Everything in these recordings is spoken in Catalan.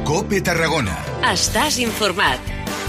COPE Tarragona. Estàs informat.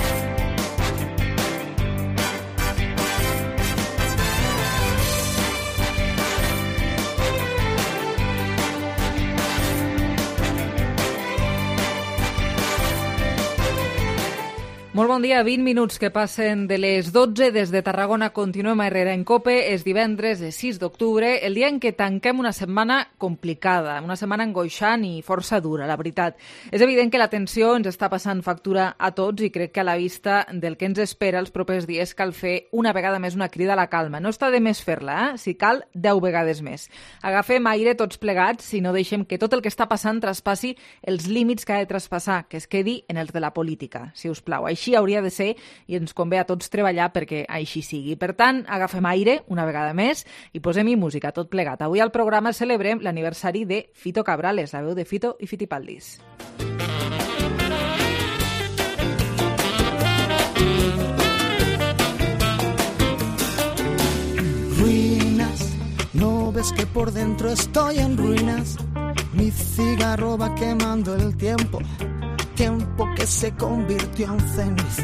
Molt bon dia, 20 minuts que passen de les 12 des de Tarragona. Continuem a Herrera en COPE. És divendres, és 6 d'octubre, el dia en què tanquem una setmana complicada, una setmana angoixant i força dura, la veritat. És evident que la tensió ens està passant factura a tots i crec que a la vista del que ens espera els propers dies cal fer una vegada més una crida a la calma. No està de més fer-la, si cal, 10 vegades més. Agafem aire tots plegats i no deixem que tot el que està passant traspassi els límits que ha de traspassar, que es quedi en els de la política, si us plau. Així hauria de ser i ens convé a tots treballar perquè així sigui. Per tant, agafem aire una vegada més i posem-hi música tot plegat. Avui al programa celebrem l'aniversari de Fito Cabrales, la veu de Fito i Fitipaldis. Ruinas, no ves que por dentro estoy en ruinas. Mi cigarro va quemando el tiempo que se convirtió en ceniza.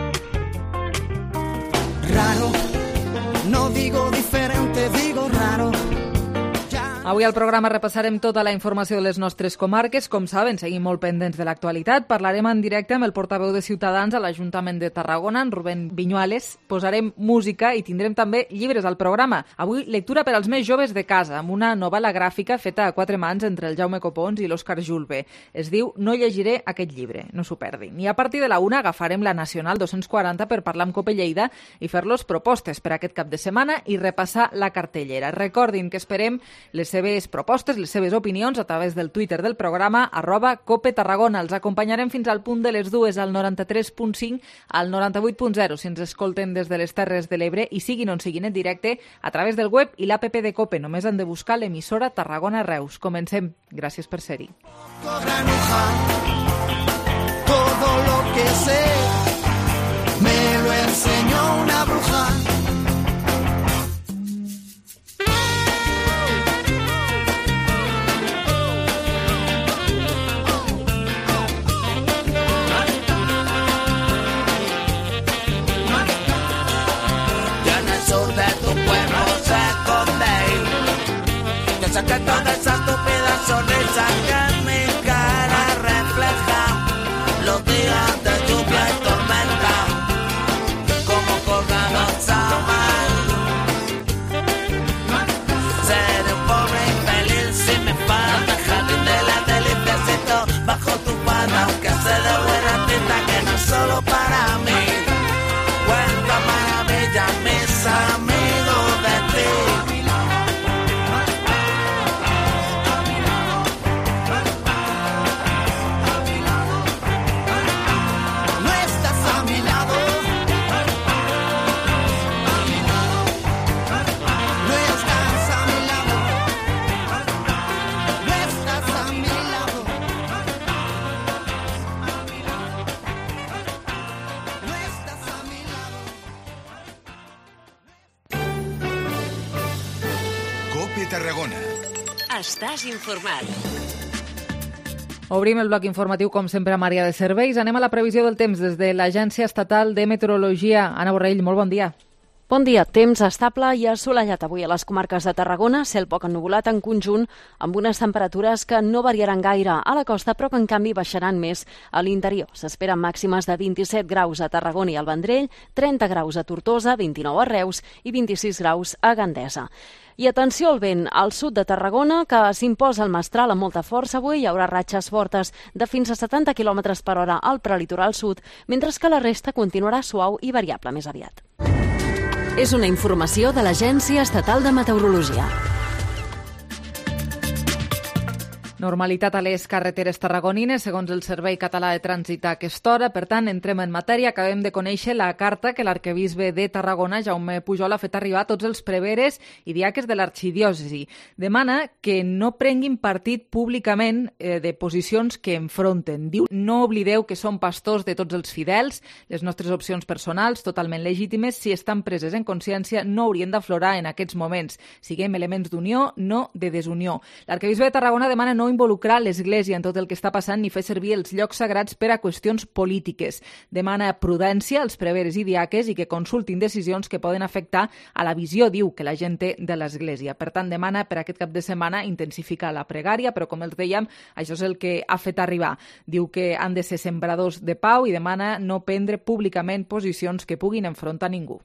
Raro, no digo diferente, digo raro. Avui al programa repassarem tota la informació de les nostres comarques. Com saben, seguim molt pendents de l'actualitat. Parlarem en directe amb el portaveu de Ciutadans a l'Ajuntament de Tarragona, en Rubén Viñuales. Posarem música i tindrem també llibres al programa. Avui, lectura per als més joves de casa, amb una novel·la gràfica feta a 4 mans entre el Jaume Copons i l'Òscar Julve. Es diu No llegiré aquest llibre, no s'ho perdin. I a partir de la 1 agafarem la Nacional 240 per parlar amb COPE Lleida i fer-los propostes per aquest cap de setmana i repassar la cartellera. Recordin que esperem les seves propostes, les seves opinions a través del Twitter del programa @COPE Tarragona. Els acompanyarem fins al punt de les 2 al 93.5 al 98.0 si ens escolten des de les Terres de l'Ebre i siguin on siguin en directe a través del web i l'APP de COPE. Només han de buscar l'emissora Tarragona Reus. Comencem. Gràcies per ser-hi. Todo lo que sé me lo enseñó una bruja. Que toda esa estúpida sonrisa que en mi cara refleja los días de lluvia y tormenta, como colgados a mar. Seré un pobre infeliz si me falta el jardín de la deliciacito bajo tu falda, aunque sé de buena tinta que no es solo para mí. Cuenta maravilla mis amigos de ti. Tarragona. Estàs informat. Obrim el bloc informatiu, com sempre, a Maria de Serveis. Anem a la previsió del temps des de l'Agència Estatal de Meteorologia. Anna Borrell, molt bon dia. Bon dia. Temps estable i assolellat avui a les comarques de Tarragona, cel poc ennuvolat en conjunt, amb unes temperatures que no variaran gaire a la costa, però que en canvi baixaran més a l'interior. S'esperen màximes de 27 graus a Tarragona i al Vendrell, 30 graus a Tortosa, 29 a Reus i 26 graus a Gandesa. I atenció al vent al sud de Tarragona, que s'imposa el mestral amb molta força avui. Hi haurà ratxes fortes de fins a 70 km per hora al prelitoral sud, mentre que la resta continuarà suau i variable més aviat. És una informació de l'Agència Estatal de Meteorologia. Normalitat a les carreteres tarragonines, segons el Servei Català de Trànsit a aquesta hora. Per tant, entrem en matèria. Acabem de conèixer la carta que l'arquebisbe de Tarragona, Jaume Pujol, ha fet arribar a tots els preveres i diaques de l'arxidiòcesi. Demana que no prenguin partit públicament de posicions que enfronten. Diu, no oblideu que som pastors de tots els fidels, les nostres opcions personals, totalment legítimes, si estan preses en consciència, no haurien d'aflorar en aquests moments. Siguem elements d'unió, no de desunió. L'arquebisbe de Tarragona demana no involucrar l'Església en tot el que està passant ni fer servir els llocs sagrats per a qüestions polítiques. Demana prudència als preveres i diaques i que consultin decisions que poden afectar a la visió, diu, que la gent té de l'Església. Per tant, demana per aquest cap de setmana intensificar la pregària, però com els dèiem, això és el que ha fet arribar. Diu que han de ser sembradors de pau i demana no prendre públicament posicions que puguin enfrontar ningú.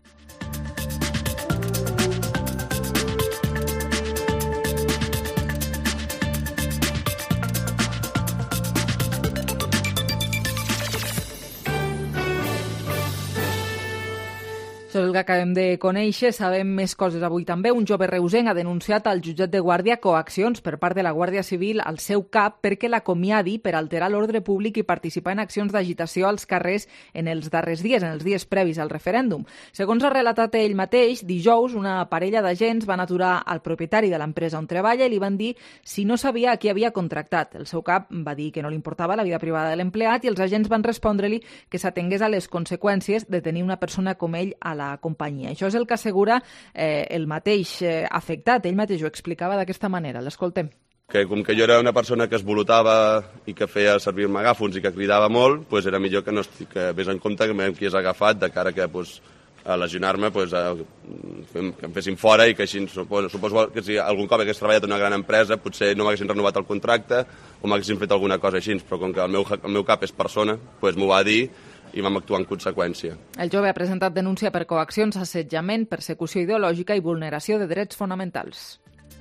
Això és el que acabem de conèixer. Sabem més coses avui també. Un jove reusenc ha denunciat al jutjat de guàrdia coaccions per part de la Guàrdia Civil al seu cap perquè l'acomiadi per alterar l'ordre públic i participar en accions d'agitació als carrers en els darrers dies, en els dies previs al referèndum. Segons ha relatat ell mateix, dijous una parella d'agents van aturar al propietari de l'empresa on treballa i li van dir si no sabia a qui havia contractat. El seu cap va dir que no li importava la vida privada de l'empleat i els agents van respondre-li que s'atengués a les conseqüències de tenir una persona com ell a la companyia. Això és el que assegura el mateix afectat. Ell mateix ho explicava d'aquesta manera. L'escoltem. Que com que jo era una persona que es volutava i que feia servir megàfons i que cridava molt, doncs era millor que vés en compte que qui és agafat de cara que a lesionar-me que em fessin fora i que així suposo que si algun cop hagués treballat en una gran empresa potser no m'haguessin renovat el contracte o m'haguessin fet alguna cosa així, però com que el meu cap és persona, doncs m'ho va dir i vam actuar en conseqüència. El jove ha presentat denúncia per coaccions, assetjament, persecució ideològica i vulneració de drets fonamentals.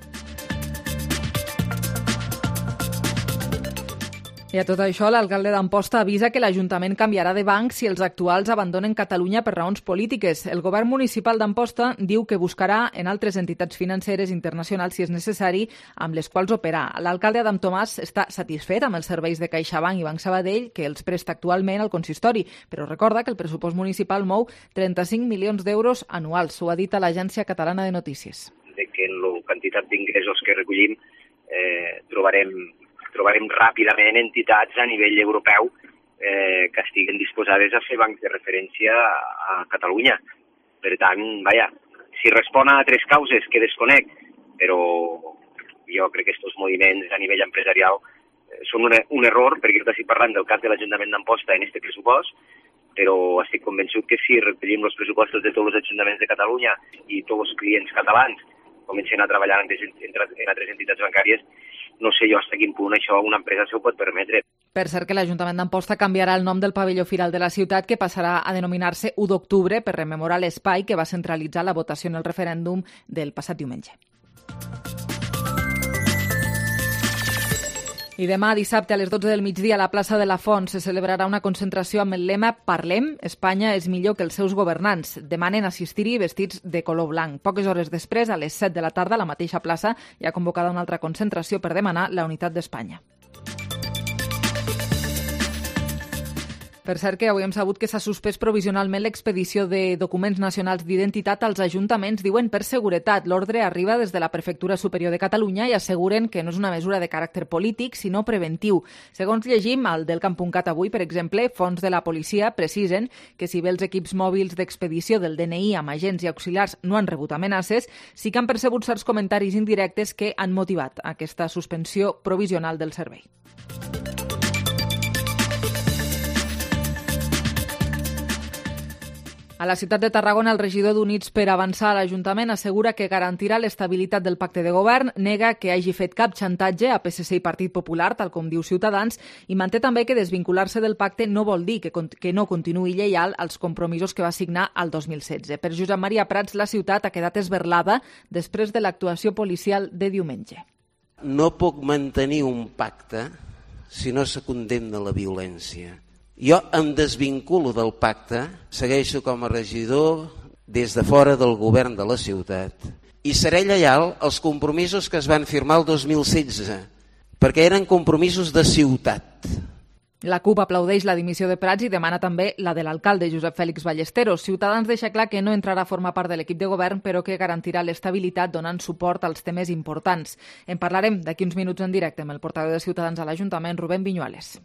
I a tot això, l'alcalde d'Amposta avisa que l'Ajuntament canviarà de banc si els actuals abandonen Catalunya per raons polítiques. El govern municipal d'Amposta diu que buscarà en altres entitats financeres internacionals, si és necessari, amb les quals operar. L'alcalde Adam Tomàs està satisfet amb els serveis de CaixaBank i Banc Sabadell, que els presta actualment al consistori, però recorda que el pressupost municipal mou 35 milions d'euros anuals. Ho ha dit a l'Agència Catalana de Notícies. De que en la quantitat d'ingressos que recollim trobarem ràpidament entitats a nivell europeu que estiguen disposades a fer bancs de referència a Catalunya. Per tant, si respon a altres causes que desconec, però jo crec que aquests moviments a nivell empresarial són un error, perquè jo estic parlant del cas de l'Ajuntament d'Amposta en aquest pressupost, però estic convençut que si recollim els pressupostos de tots els ajuntaments de Catalunya i tots els clients catalans comencen a treballar en altres entitats bancàries, no sé jo fins a quin punt això una empresa s'ho pot permetre. Per cert que l'Ajuntament d'Amposta canviarà el nom del pavelló firal de la ciutat, que passarà a denominar-se 1 d'octubre per rememorar l'espai que va centralitzar la votació en el referèndum del passat diumenge. I demà, dissabte, a les 12 del migdia, a la plaça de la Font se celebrarà una concentració amb el lema Parlem, Espanya és millor que els seus governants. Demanen assistir-hi vestits de color blanc. Poques hores després, a les 7 de la tarda, a la mateixa plaça, hi ha convocada una altra concentració per demanar la unitat d'Espanya. Per cert que avui hem sabut que s'ha suspès provisionalment l'expedició de documents nacionals d'identitat als ajuntaments, diuen per seguretat. L'ordre arriba des de la Prefectura Superior de Catalunya i asseguren que no és una mesura de caràcter polític, sinó preventiu. Segons llegim al Delcamp.cat avui, per exemple, fonts de la policia precisen que si bé els equips mòbils d'expedició del DNI amb agents i auxiliars no han rebut amenaces, sí que han percebut certs comentaris indirectes que han motivat aquesta suspensió provisional del servei. A la ciutat de Tarragona, el regidor d'Units per Avançar a l'Ajuntament assegura que garantirà l'estabilitat del pacte de govern, nega que hagi fet cap xantatge a PSC i Partit Popular, tal com diu Ciutadans, i manté també que desvincular-se del pacte no vol dir que no continuï lleial als compromisos que va signar el 2016. Per Josep Maria Prats, la ciutat ha quedat esberlada després de l'actuació policial de diumenge. No puc mantenir un pacte si no se condemna la violència. Jo em desvinculo del pacte, segueixo com a regidor des de fora del govern de la ciutat i seré lleial als compromisos que es van firmar el 2016, perquè eren compromisos de ciutat. La CUP aplaudeix la dimissió de Prats i demana també la de l'alcalde Josep Fèlix Ballesteros. Ciutadans deixa clar que no entrarà a formar part de l'equip de govern, però que garantirà l'estabilitat donant suport als temes importants. En parlarem d'aquí uns minuts en directe amb el portaveu de Ciutadans a l'Ajuntament, Rubén Viñuales.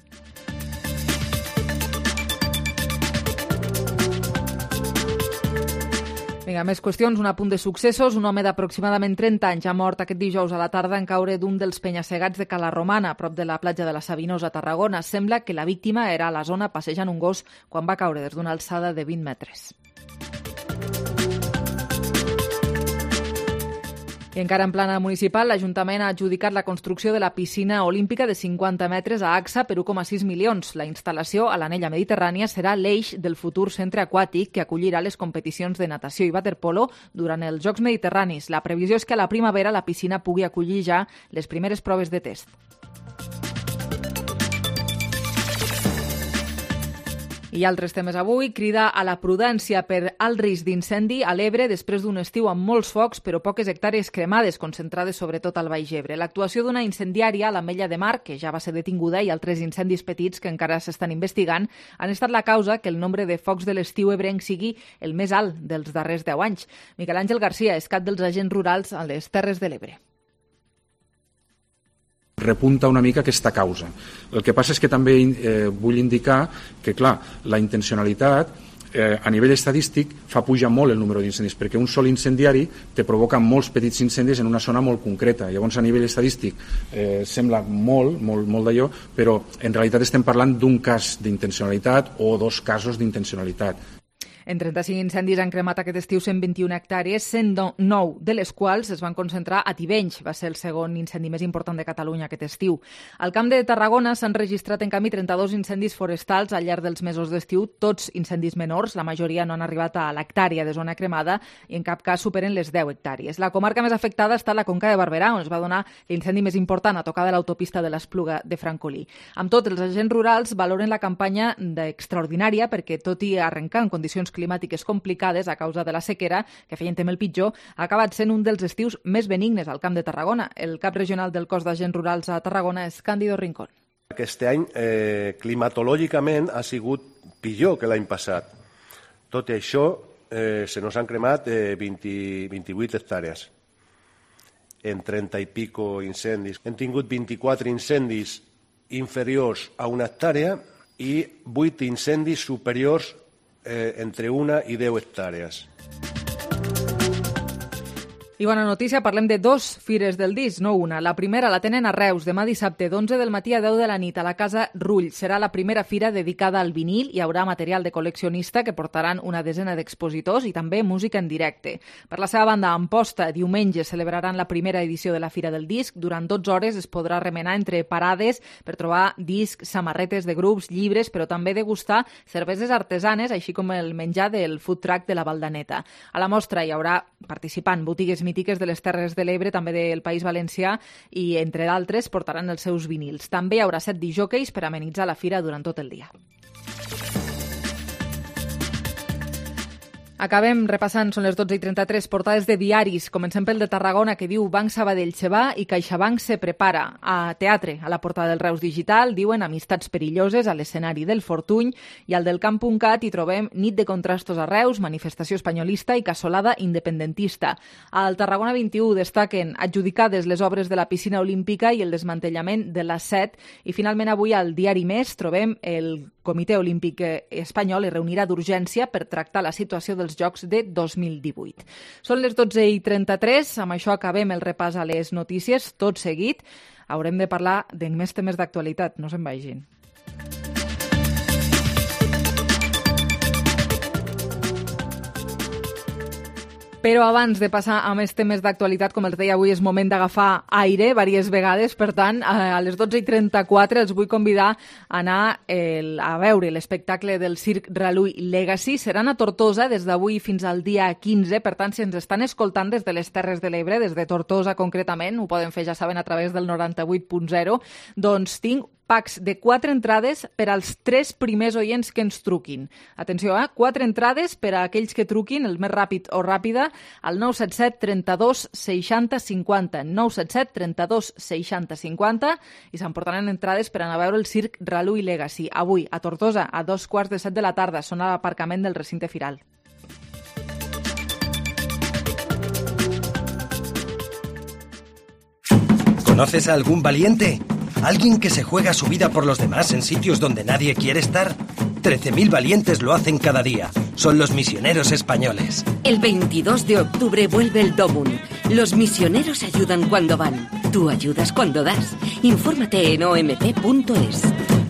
Vinga, més qüestions. Un apunt de successos. Un home d'aproximadament 30 anys ha mort aquest dijous a la tarda en caure d'un dels penya-segats de Cala Romana, a prop de la platja de la Sabinosa, a Tarragona. Sembla que la víctima era a la zona passejant un gos quan va caure des d'una alçada de 20 metres. I encara en plana municipal, l'Ajuntament ha adjudicat la construcció de la piscina olímpica de 50 metres a AXA per 1,6 milions. La instal·lació a l'anella mediterrània serà l'eix del futur centre aquàtic que acollirà les competicions de natació i waterpolo durant els Jocs Mediterranis. La previsió és que a la primavera la piscina pugui acollir ja les primeres proves de test. I altres temes avui. Crida a la prudència per alt risc d'incendi a l'Ebre després d'un estiu amb molts focs però poques hectàrees cremades, concentrades sobretot al Baix Ebre. L'actuació d'una incendiària a l'Ametlla de Mar, que ja va ser detinguda, i altres incendis petits que encara s'estan investigant, han estat la causa que el nombre de focs de l'estiu ebrenc sigui el més alt dels darrers 10 anys. Miquel Àngel Garcia és cap dels agents rurals a les Terres de l'Ebre. Repunta una mica aquesta causa. El que passa és que també vull indicar que, clar, la intencionalitat a nivell estadístic fa pujar molt el número d'incendis, perquè un sol incendiari te provoca molts petits incendis en una zona molt concreta. Llavors, a nivell estadístic sembla molt d'allò, però en realitat estem parlant d'un cas d'intencionalitat o 2 casos d'intencionalitat. En 35 incendis han cremat aquest estiu 121 hectàrees, 109 de les quals es van concentrar a Tivenys. Va ser el segon incendi més important de Catalunya aquest estiu. Al Camp de Tarragona s'han registrat en canvi 32 incendis forestals al llarg dels mesos d'estiu, tots incendis menors. La majoria no han arribat a l'hectàrea de zona cremada i en cap cas superen les 10 hectàrees. La comarca més afectada està la Conca de Barberà, on es va donar l'incendi més important a tocar de l'autopista de l'Espluga de Francolí. Amb tot, els agents rurals valoren la campanya d'extraordinària perquè, tot i arrencar en condicions climàtiques complicades a causa de la sequera, que feien tem el pitjor, ha acabat sent un dels estius més benignes al Camp de Tarragona. El cap regional del cos d'agents rurals a Tarragona és Cándido Rincón. Aquest any, climatològicament, ha sigut pitjor que l'any passat. Tot i això, se nos han cremat 28 hectàrees en 30 i pico incendis. Hem tingut 24 incendis inferiors a una hectàrea i 8 incendis superiors entre 1 i 10 hectàrees. I bona notícia, parlem de 2 fires del disc, no una. La primera la tenen a Reus, demà dissabte, d'11 del matí a 10 de la nit, a la Casa Rull. Serà la primera fira dedicada al vinil. Hi haurà material de col·leccionista que portaran una desena d'expositors i també música en directe. Per la seva banda, a Amposta, diumenge celebraran la primera edició de la Fira del Disc. Durant 12 hores es podrà remenar entre parades per trobar discs, samarretes de grups, llibres, però també degustar cerveses artesanes, així com el menjar del food truck de la Valdaneta. A la mostra hi haurà participant botigues mítiques de les Terres de l'Ebre, també del País Valencià, i, entre d'altres, portaran els seus vinils. També hi haurà 7 disjòqueis per amenitzar la fira durant tot el dia. Acabem repassant, són les 12:33, portades de diaris. Comencem pel de Tarragona, que diu Banc Sabadell se va i CaixaBank se prepara. A teatre, a la portada del Reus Digital, diuen amistats perilloses a l'escenari del Fortuny, i al del Camp.cat hi trobem nit de contrastos a Reus, manifestació espanyolista i cassolada independentista. Al Tarragona 21 destaquen adjudicades les obres de la piscina olímpica i el desmantellament de la SET. I finalment avui al Diari Més trobem el Comitè Olímpic Espanyol es reunirà d'urgència per tractar la situació dels Jocs de 2018. Són les 12:33, amb això acabem el repàs a les notícies. Tot seguit haurem de parlar de més temes d'actualitat, no se'n vagin. Però abans de passar a més temes d'actualitat, com els deia avui, és moment d'agafar aire diverses vegades. Per tant, a les 12:34 els vull convidar a anar a veure l'espectacle del Circ Relull Legacy. Seran a Tortosa des d'avui fins al dia 15. Per tant, si ens estan escoltant des de les Terres de l'Ebre, des de Tortosa concretament, ho poden fer, ja saben, a través del 98.0, doncs tinc packs de 4 entrades per als 3 primers oients que ens truquin. Atenció, 4 entrades per a aquells que truquin, el més ràpid o ràpida, al 977 32 60 50. 977 32 60 50 i s'emportaran entrades per anar a veure el Circ Relull Legacy. Avui, a Tortosa, a 2:15 de la tarda. Són a l'aparcament del recinte firal. ¿Conoces a algún valiente? ¿Alguien que se juega su vida por los demás en sitios donde nadie quiere estar? 13.000 valientes lo hacen cada día. Son los misioneros españoles. El 22 de octubre vuelve el Domun. Los misioneros ayudan cuando van. Tú ayudas cuando das. Infórmate en omp.es.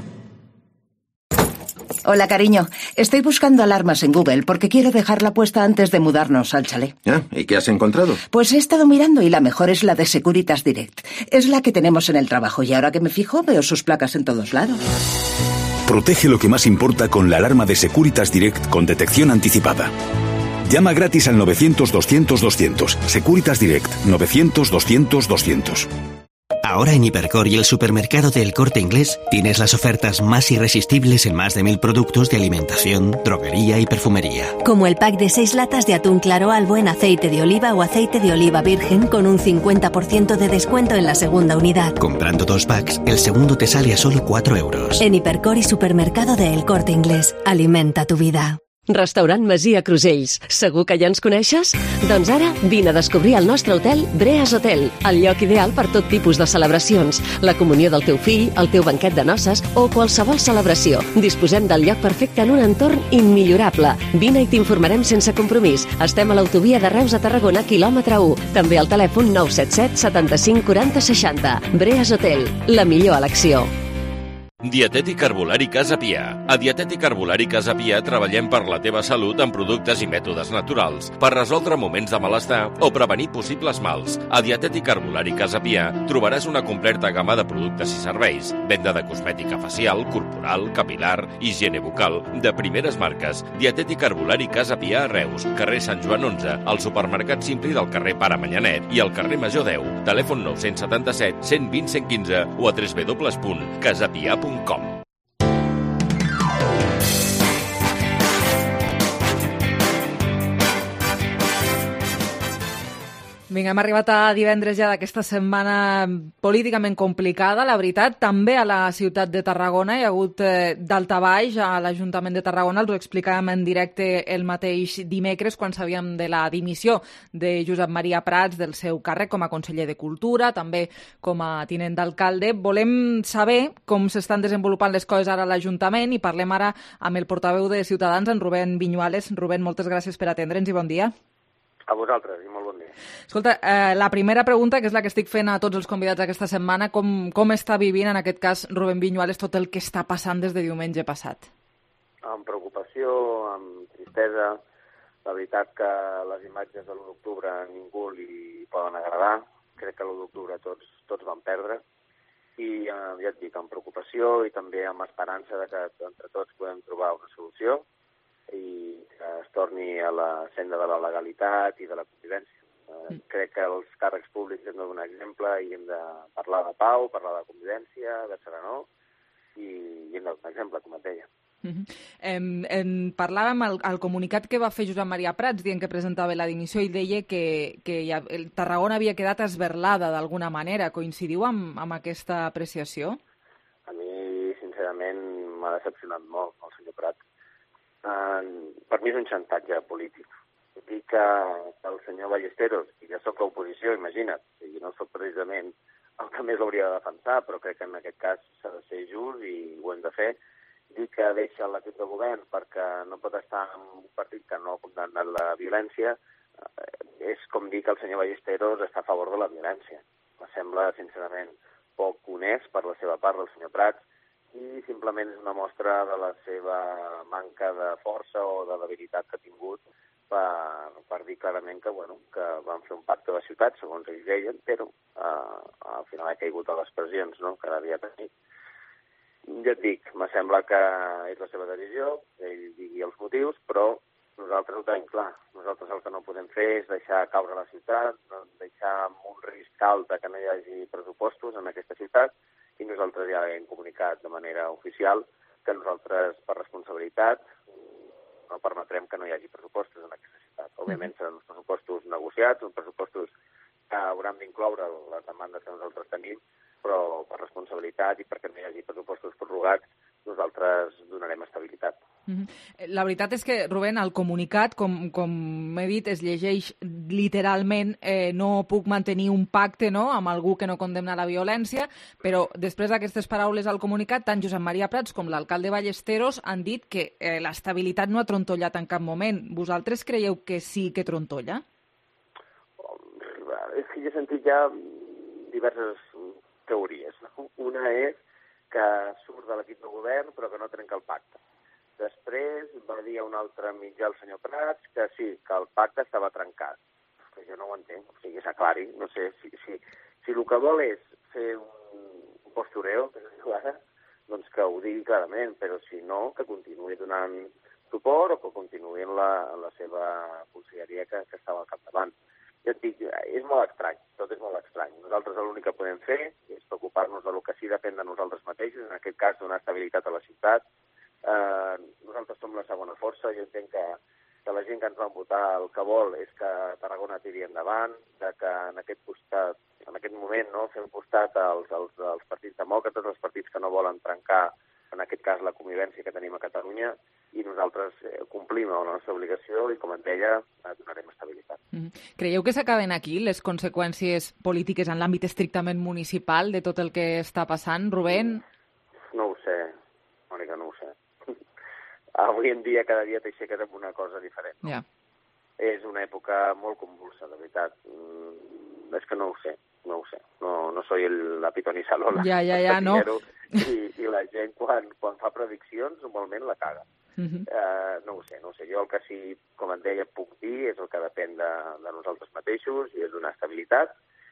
Hola, cariño. Estoy buscando alarmas en Google porque quiero dejarla puesta antes de mudarnos al chalet. ¿Y qué has encontrado? Pues he estado mirando y la mejor es la de Securitas Direct. Es la que tenemos en el trabajo y ahora que me fijo veo sus placas en todos lados. Protege lo que más importa con la alarma de Securitas Direct con detección anticipada. Llama gratis al 900-200-200. Securitas Direct, 900-200-200. Ahora en Hipercor y el supermercado del Corte Inglés tienes las ofertas más irresistibles en más de 1000 productos de alimentación, droguería y perfumería. Como el pack de 6 latas de atún claro albo en aceite de oliva o aceite de oliva virgen con un 50% de descuento en la segunda unidad. Comprando 2 packs, el segundo te sale a solo 4 euros. En Hipercor y supermercado de El Corte Inglés. Alimenta tu vida. Restaurant Masia Crusells. Segur que ja ens coneixes? Doncs ara vine a descobrir el nostre hotel Breas Hotel, el lloc ideal per tot tipus de celebracions, la comunió del teu fill, el teu banquet de noces o qualsevol celebració. Disposem del lloc perfecte en un entorn immillorable. Vine i t'informarem sense compromís. Estem a l'autovia de Reus a Tarragona, quilòmetre 1. També al telèfon 977 75 40 60. Breas Hotel, la millor elecció. Dietètic Herbolari Casa Pia. A Dietètic Herbolari Casa Pia treballem per la teva salut amb productes i mètodes naturals, per resoldre moments de malestar o prevenir possibles mals. A Dietètic Herbolari Casa Pia trobaràs una completa gamma de productes i serveis, venda de cosmètica facial, corporal, capilar, higiene bucal, de primeres marques. Dietètic Herbolari Casa Pia a Reus, carrer Sant Joan 11, al supermercat Simpli del carrer Pare Manyanet i al carrer Major 10. Telèfon 977 120 115 o a www.casapia.com. Vinga, hem arribat a divendres ja d'aquesta setmana políticament complicada, la veritat. També a la ciutat de Tarragona hi ha hagut daltabaix a l'Ajuntament de Tarragona. Els ho explicàvem en directe el mateix dimecres quan sabíem de la dimissió de Josep Maria Prats del seu càrrec com a conseller de Cultura, també com a tinent d'alcalde. Volem saber com s'estan desenvolupant les coses ara a l'Ajuntament i parlem ara amb el portaveu de Ciutadans, en Rubén Viñuales. Rubén, moltes gràcies per atendre'ns i bon dia. A vosaltres i molt bon dia. Escolta, la primera pregunta, que és la que estic fent a tots els convidats aquesta setmana, com està vivint, en aquest cas, Rubén Viñuales, tot el que està passant des de diumenge passat? Amb preocupació, amb tristesa. La veritat que les imatges de l'1 d'octubre a ningú li poden agradar. Crec que l'1 d'octubre tots van perdre. I ja et dic, amb preocupació i també amb esperança de que entre tots podem trobar una solució i que es torni a la senda de la legalitat i de la convivència. Crec que els càrrecs públics hem de donar exemple i hem de parlar de pau, parlar de convivència, de serenor, i hem de donar exemple, com et deia. Parlàvem al comunicat que va fer Josep Maria Prats dient que presentava la dimissió i deia que Tarragona havia quedat esberlada d'alguna manera. Coincidiu amb aquesta apreciació? A mi, sincerament, m'ha decepcionat molt el senyor Prats. Per mi és un xantatge polític. Dir que el senyor Ballesteros, i jo soc l'oposició, imagina't, i no soc precisament el que més l'hauria de defensar, però crec que en aquest cas s'ha de ser just i ho hem de fer, dir que deixa l'equip de govern perquè no pot estar en un partit que no ha condemnat la violència, és com dir que el senyor Ballesteros està a favor de la violència. Me sembla, sincerament, poc honest per la seva part del senyor Prats, i simplement és una mostra de la seva manca de força o de debilitat que ha tingut per dir clarament que van fer un pacte de ciutat, segons ells deien, però al final ha caigut a les pressions, no?, que devia tenir. Ja et dic, me sembla que és la seva decisió, ell digui els motius, però nosaltres ho tenim clar. Nosaltres el que no podem fer és deixar caure la ciutat, deixar amb un risc alt que no hi hagi pressupostos en aquesta ciutat, i nosaltres ja hem comunicat de manera oficial que nosaltres, per responsabilitat, no permetrem que no hi hagi pressupostos en aquesta ciutat. Òbviament seran uns pressupostos negociats, uns pressupostos que hauran d'incloure les demandes que nosaltres tenim, però per responsabilitat i perquè no hi hagi pressupostos prorrogats, nosaltres donarem estabilitat. La veritat és que, Rubén, el comunicat, com he dit, es llegeix literalment no puc mantenir un pacte, no?, amb algú que no condemna la violència, però després d'aquestes paraules al comunicat, tant Josep Maria Prats com l'alcalde Ballesteros han dit que l'estabilitat no ha trontollat en cap moment. Vosaltres creieu que sí que trontolla? És que he sentit ja diverses teories. Una és que surt de l'equip de govern però que no trenca el pacte. Després va dir a un altre mitjà el senyor Prats que sí, que el pacte estava trencat. Que jo no ho entenc, o sigui, s'aclari. No sé, si el que vol és fer un postureo, que es diu ara, doncs que ho digui clarament, però si no, que continuï donant suport o que continuï en la seva conselleria que estava al capdavant. Ja et dic, és molt estrany, tot és molt estrany. Nosaltres l'únic que podem fer és preocupar-nos del que sí depèn de nosaltres mateixos, en aquest cas donar estabilitat a la ciutat. Nosaltres som la segona força, jo entenc que la gent que ens van votar el que vol és que Tarragona tiri endavant, que en aquest moment, no, fem costat als partits demòcrates, als partits que no volen trencar, en aquest cas, la convivència que tenim a Catalunya, i nosaltres complim amb la nostra obligació i, com et deia, donarem estabilitat. Creieu que s'acaben aquí les conseqüències polítiques en l'àmbit estrictament municipal de tot el que està passant, Rubén? No ho sé, Mònica, no ho sé. Avui en dia, cada dia t'aixeques amb una cosa diferent. No? Yeah. És una època molt convulsa, de veritat. És que no ho sé. No soy la pitonisa Lola. Ja, no. I la gent, quan fa prediccions, normalment la caga. No ho sé. Jo el que sí, com et deia, puc dir és el que depèn de nosaltres mateixos i és donar estabilitat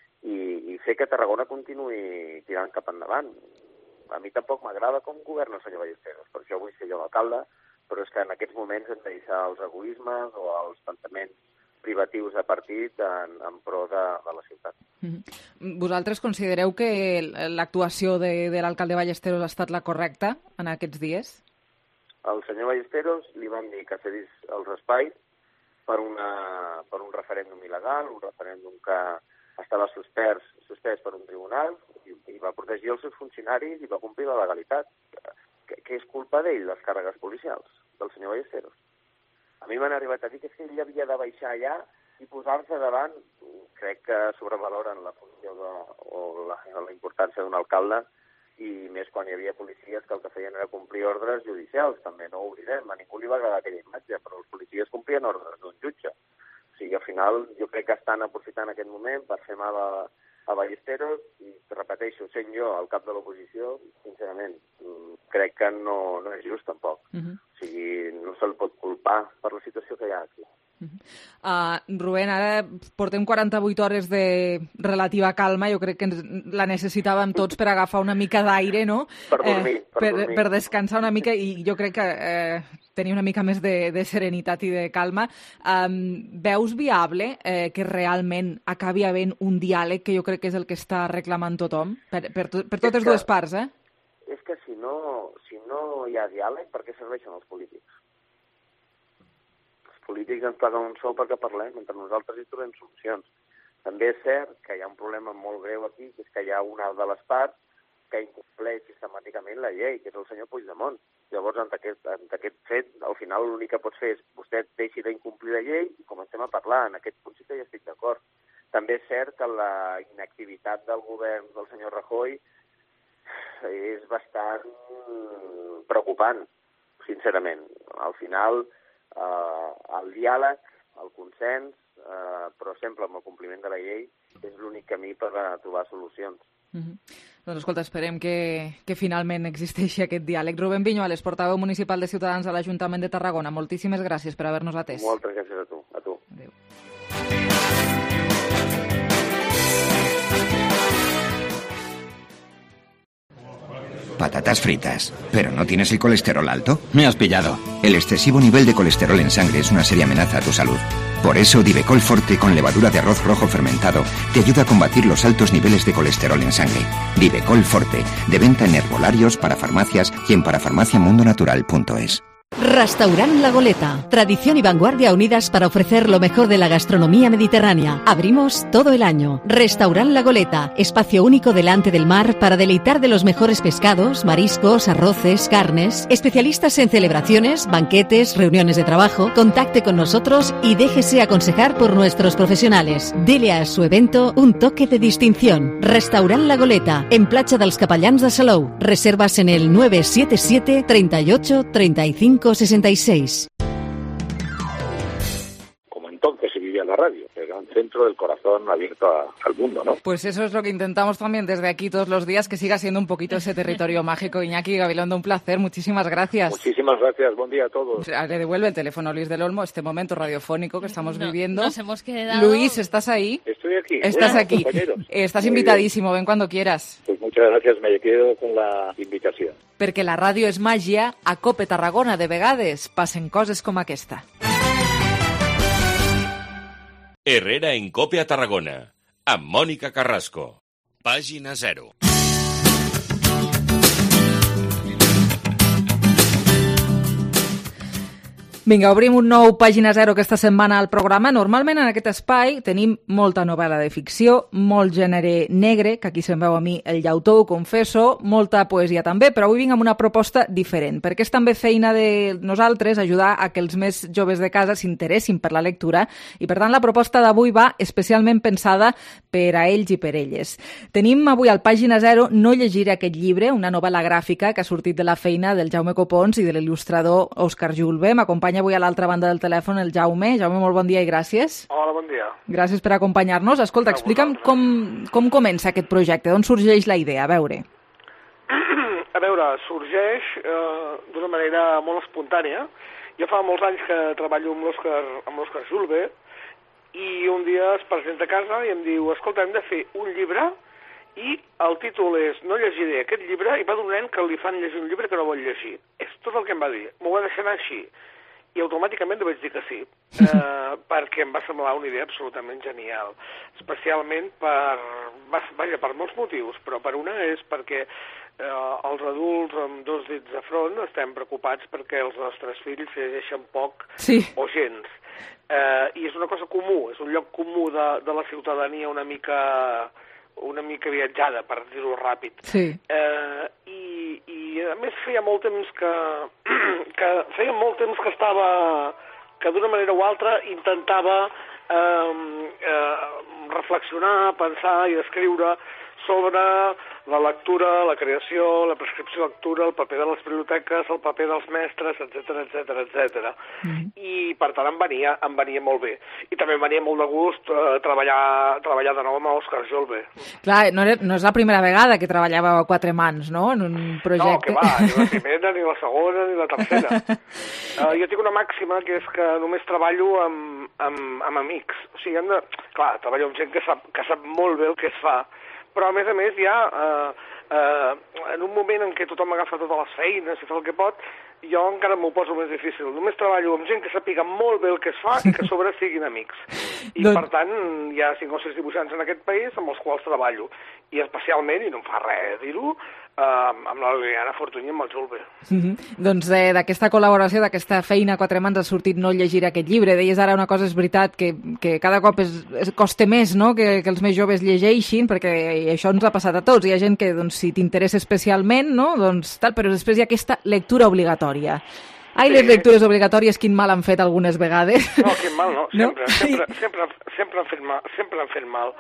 i fer que Tarragona continuï tirant cap endavant. A mi tampoc m'agrada com governa el senyor Ballesteros, per això vull ser jo l'alcalde, però és que en aquests moments hem de deixar els egoismes o els pensaments privatius de partit en pro de la ciutat. Vosaltres considereu que l'actuació de l'alcalde Ballesteros ha estat la correcta en aquests dies? Al senyor Ballesteros li van dir que cedís els espais per un referèndum il·legal, un referèndum que estava suspès per un tribunal i va protegir els seus funcionaris i va complir la legalitat. Que és culpa d'ell, les càrregues policials, del senyor Ballesteros. A mi m'han arribat a dir que ell havia de baixar allà i posar-se davant. Crec que sobrevaloren la funció o la importància d'un alcalde i més quan hi havia policies que el que feien era complir ordres judicials. També no ho oblidem, a ningú li va agradar aquella imatge, però els policies complien ordres d'un jutge. O sigui, al final jo crec que estan aprofitant aquest moment per fer mal a Ballesteros i, repeteixo, sent jo al cap de l'oposició, sincerament, crec que no és just tampoc. O sigui, no se'l pot culpar per la situació que hi ha aquí. Rubén, ara portem 48 hores de relativa calma, jo crec que la necessitàvem tots per agafar una mica d'aire, no? Per dormir. Per descansar una mica i jo crec que tenir una mica més de serenitat i de calma. Veus viable que realment acabi havent un diàleg, que jo crec que és el que està reclamant tothom, per totes dues parts, eh? És que si no hi ha diàleg, per què serveixen els polítics? Els polítics ens paguen un sou perquè parlem, entre nosaltres hi trobem solucions. També és cert que hi ha un problema molt greu aquí, que és que hi ha una de les parts que incompleix sistemàticament la llei, que és el senyor Puigdemont. Llavors, en aquest fet, al final l'únic que pots fer és vostè deixi d'incomplir la llei i comencem a parlar. En aquest punt sí que ja estic d'acord. També és cert que la inactivitat del govern del senyor Rajoy és bastant preocupant, sincerament. Al final, el diàleg, el consens, però sempre amb el compliment de la llei, és l'únic camí per trobar solucions. Doncs escolta, esperem que finalment existeixi aquest diàleg. Rubén Viñuales, portaveu municipal de Ciutadans a l'Ajuntament de Tarragona, moltíssimes gràcies per haver-nos atès. Moltes gràcies a tu. Adéu. Patatas fritas. ¿Pero no tienes el colesterol alto? Me has pillado. El excesivo nivel de colesterol en sangre es una seria amenaza a tu salud. Por eso, Divecol Forte con levadura de arroz rojo fermentado te ayuda a combatir los altos niveles de colesterol en sangre. Divecol Forte, de venta en herbolarios, para farmacias y en parafarmaciamundonatural.es. Restaurant La Goleta. Tradición y vanguardia unidas para ofrecer lo mejor de la gastronomía mediterránea. Abrimos todo el año. Restaurant La Goleta. Espacio único delante del mar para deleitar de los mejores pescados, mariscos, arroces, carnes. Especialistas en celebraciones, banquetes, reuniones de trabajo. Contacte con nosotros y déjese aconsejar por nuestros profesionales. Dele a su evento un toque de distinción. Restaurant La Goleta. En Platja dels Capellans de Salou. Reservas en el 977 38 35 66. Como entonces se vivía en la radio, el gran centro del corazón abierto al mundo, ¿no? Pues eso es lo que intentamos también desde aquí todos los días, que siga siendo un poquito ese territorio mágico. Iñaki Gabilondo, un placer, muchísimas gracias. Muchísimas gracias, buen día a todos. Le devuelve el teléfono a Luis del Olmo, este momento radiofónico que estamos viviendo. Nos hemos quedado... Luis, ¿estás ahí? Estoy aquí. Estás aquí. Compañeros. Estás Muy invitadísimo, ven cuando quieras. Pues muchas gracias, me quedo con la invitación. Perquè la ràdio és màgia, a Cope Tarragona de vegades passen coses com aquesta. Herrera en Cope a Tarragona, amb Mònica Carrasco. Pàgina 0. Vinga, obrim un nou Pàgina 0 aquesta setmana al programa. Normalment en aquest espai tenim molta novel·la de ficció, molt gènere negre, que aquí se'm veu a mi el llautó, ho confesso, molta poesia també, però avui vinc amb una proposta diferent, perquè és també feina de nosaltres ajudar a que els més joves de casa s'interessin per la lectura i, per tant, la proposta d'avui va especialment pensada per a ells i per elles. Tenim avui al Pàgina 0 No llegiré aquest llibre, una novel·la gràfica que ha sortit de la feina del Jaume Copons i de l'il·lustrador Òscar Julve. M'acompanya avui a l'altra banda del telèfon el Jaume. Jaume, molt bon dia i gràcies. Hola, bon dia. Gràcies per acompanyar-nos. Escolta, explica'm com comença aquest projecte, d'on sorgeix la idea, a veure. A veure, sorgeix d'una manera molt espontània. Jo fa molts anys que treballo amb l'Òscar Julve i un dia es presenta a casa i em diu, escolta, hem de fer un llibre i el títol és No llegiré aquest llibre i va d'un nen que li fan llegir un llibre que no vol llegir. És tot el que em va dir. M'ho va deixar anar així. I automàticament li vaig dir que sí, perquè em va semblar una idea absolutament genial, especialment per molts motius, però per una és perquè els adults amb dos dits de front estem preocupats perquè els nostres fills llegeixen poc o gens. I és una cosa comú, és un lloc comú de la ciutadania una mica viatjada, per dir-ho ràpid. Sí. I a més feia molt temps que estava, que d'una manera o altra intentava reflexionar, pensar i escriure sobre la lectura, la creació, la prescripció de lectura, el paper de les biblioteques, el paper dels mestres, etc. I, per tant, em venia molt bé. I també em venia molt de gust treballar de nou amb Òscar Julve. Clar, no és la primera vegada que treballava a quatre mans, no?, en un projecte. No, que va, ni la primera, ni la segona, ni la tercera. Jo tinc una màxima que és que només treballo amb amics. O sigui, clar, treballo amb gent que sap molt bé el que es fa, però a més ja en un moment en què tothom agafa totes les feines i fa el que pot, jo encara m'ho poso més difícil. Només treballo amb gent que sàpiga molt bé el que es fa i que a sobre siguin amics. I per tant hi ha 5 o 6 dibuixants en aquest país amb els quals treballo. I especialment, i no em fa res dir-ho, amb la Liliana Fortuny i amb el Julve. Doncs d'aquesta col·laboració, d'aquesta feina a quatre mans ha sortit No llegiré aquest llibre. Deies ara una cosa, és veritat, que cada cop costa més, no?, que els més joves llegeixin, perquè això ens ha passat a tots. Hi ha gent que, doncs, si t'interessa especialment, no?, doncs tal, però després hi ha aquesta lectura obligatòria. Ai, les lectures obligatòries, quin mal han fet algunes vegades. No, quin mal no, sempre han fet mal.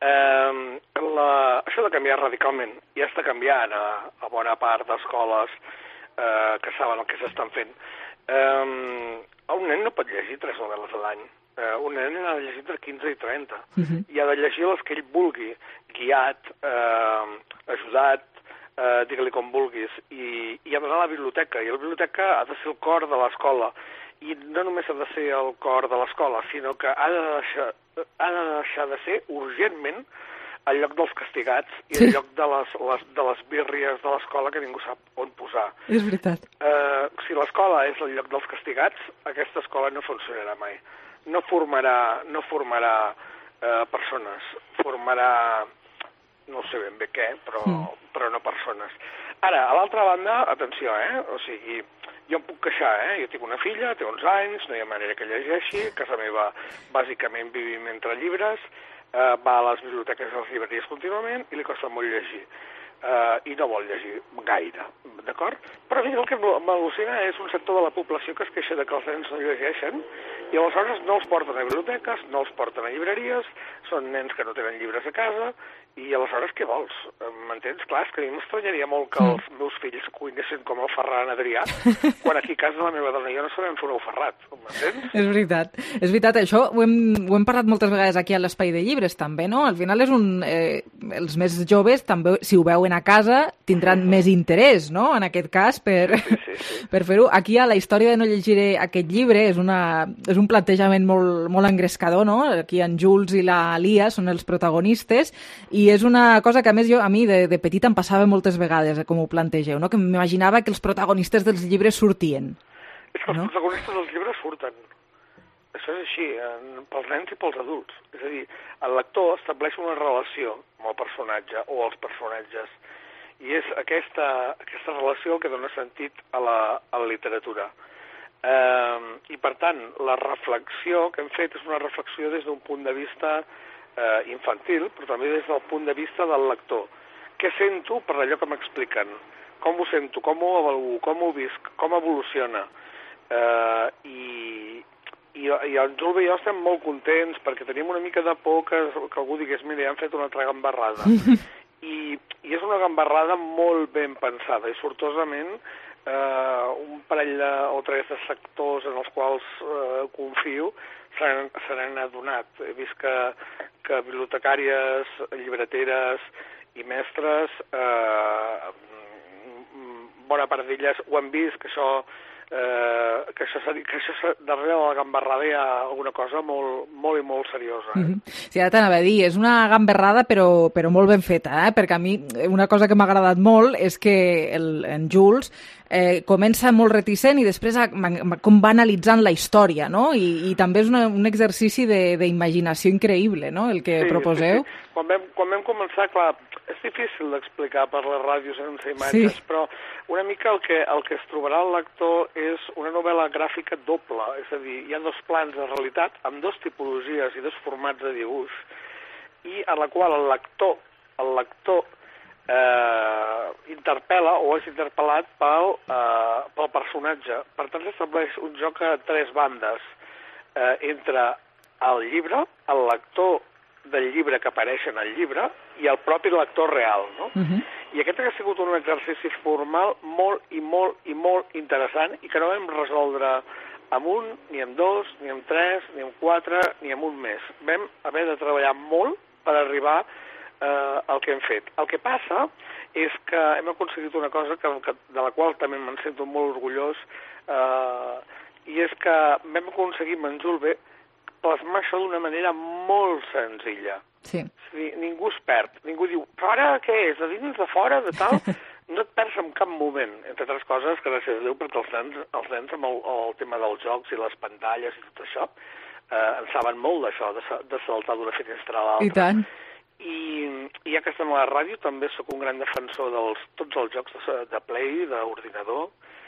Això de canviar radicalment ja està canviant a bona part d'escoles que saben el que s'estan fent. Un nen no pot llegir 3 novel·les a l'any. Un nen ha de llegir entre 15 i 30 i ha de llegir les que ell vulgui, guiat, ajudat, digue-li com vulguis, i ha d'anar a la biblioteca, i la biblioteca ha de ser el cor de l'escola. I no només ha de ser el cor de l'escola, sinó que ha de deixar de ser urgentment el lloc dels castigats i el lloc de les birries de l'escola que ningú sap on posar. És veritat. Si l'escola és el lloc dels castigats, aquesta escola no funcionarà mai. No formarà persones, formarà no sé ben bé què, però no persones. Ara, a l'altra banda, atenció, o sigui, Jo em puc queixar, jo tinc una filla, té 11 anys, no hi ha manera que llegeixi, a casa meva bàsicament vivim entre llibres, va a les biblioteques i a les llibreries contínuament i li costa molt llegir. I no vol llegir gaire, d'acord? Però a mi el que m'al·lucina és un sector de la població que es queixa de que els nens no llegeixen i aleshores no els porten a biblioteques, no els porten a llibreries, són nens que no tenen llibres a casa i aleshores què vols? M'entens? Clar, és que a mi m'estranyaria molt que els meus fills cuinessin com el Ferran Adrià quan aquí a casa la meva dona i jo no sabem fer un ou ferrat, m'entens? És veritat, això ho hem parlat moltes vegades aquí a l'Espai de Llibres també, no? Al final és els més joves també, si ho veuen a casa, tindran més interès, no?, en aquest cas, per fer-ho. Aquí a La història de no llegiré aquest llibre és un plantejament molt engrescador, no? Aquí en Jules i la Lia són els protagonistes i és una cosa que a més a mi de petit em passava moltes vegades, com ho plantegeu, no? Que m'imaginava que els protagonistes dels llibres sortien. És que els protagonistes dels llibres surten. Això és així, pels nens i pels adults. És a dir, el lector estableix una relació amb el personatge o els personatges i és aquesta relació el que dona sentit a la literatura. I, per tant, la reflexió que hem fet és una reflexió des d'un punt de vista infantil, però també des del punt de vista del lector. Què sento per allò que m'expliquen? Com ho sento? Com ho avaluo? Com ho visc? Com evoluciona? I en Julve i jo estem molt contents perquè tenim una mica de por que algú digués mira, ja han fet una altra gambarrada. I és una gambarrada molt ben pensada i sortosament un parell o tres de sectors en els quals confio se n'han adonat. He vist que bibliotecàries, llibreteres i mestres, bona part d'elles ho han vist, que això darrere de la gambarrada hi ha alguna cosa molt i molt seriosa. Sí, ara t'anava a dir, és una gamberrada però molt ben feta, perquè a mi una cosa que m'ha agradat molt és que en Jules comença molt reticent i després com va analitzant la història, no? I també és un exercici d'imaginació increïble, no?, el que proposeu. Sí. Quan vam començar, clar, és difícil d'explicar per la ràdio sense imatges, però una mica el que es trobarà el lector és una novel·la gràfica doble, és a dir, hi ha dos plans de realitat amb dos tipologies i dos formats de dibuix, i en la qual el lector interpel·la o és interpel·lat pel personatge. Per tant, s'estableix un joc a tres bandes entre el llibre, el lector del llibre que apareix en el llibre i el propi lector real, no? I aquest ha sigut un exercici formal molt i molt interessant i que no vam resoldre amb un, ni amb dos, ni amb tres, ni amb quatre, ni amb un mes. Vam haver de treballar molt per arribar al que hem fet. El que passa és que hem aconseguit una cosa de la qual també me'n sento molt orgullós i és que vam aconseguir amb en Julve plasmar això d'una manera molt senzilla. Sí. Ningú es perd. Ningú diu, però ara què és? De dins, de fora, de tal? No et perds en cap moment. Entre altres coses, gràcies a Déu, perquè els nens amb el tema dels jocs i les pantalles i tot això en saben molt d'això, de saltar d'una finestra a l'altra. I tant. I ja que estem a la ràdio, també sóc un gran defensor de tots els jocs de play, d'ordinador,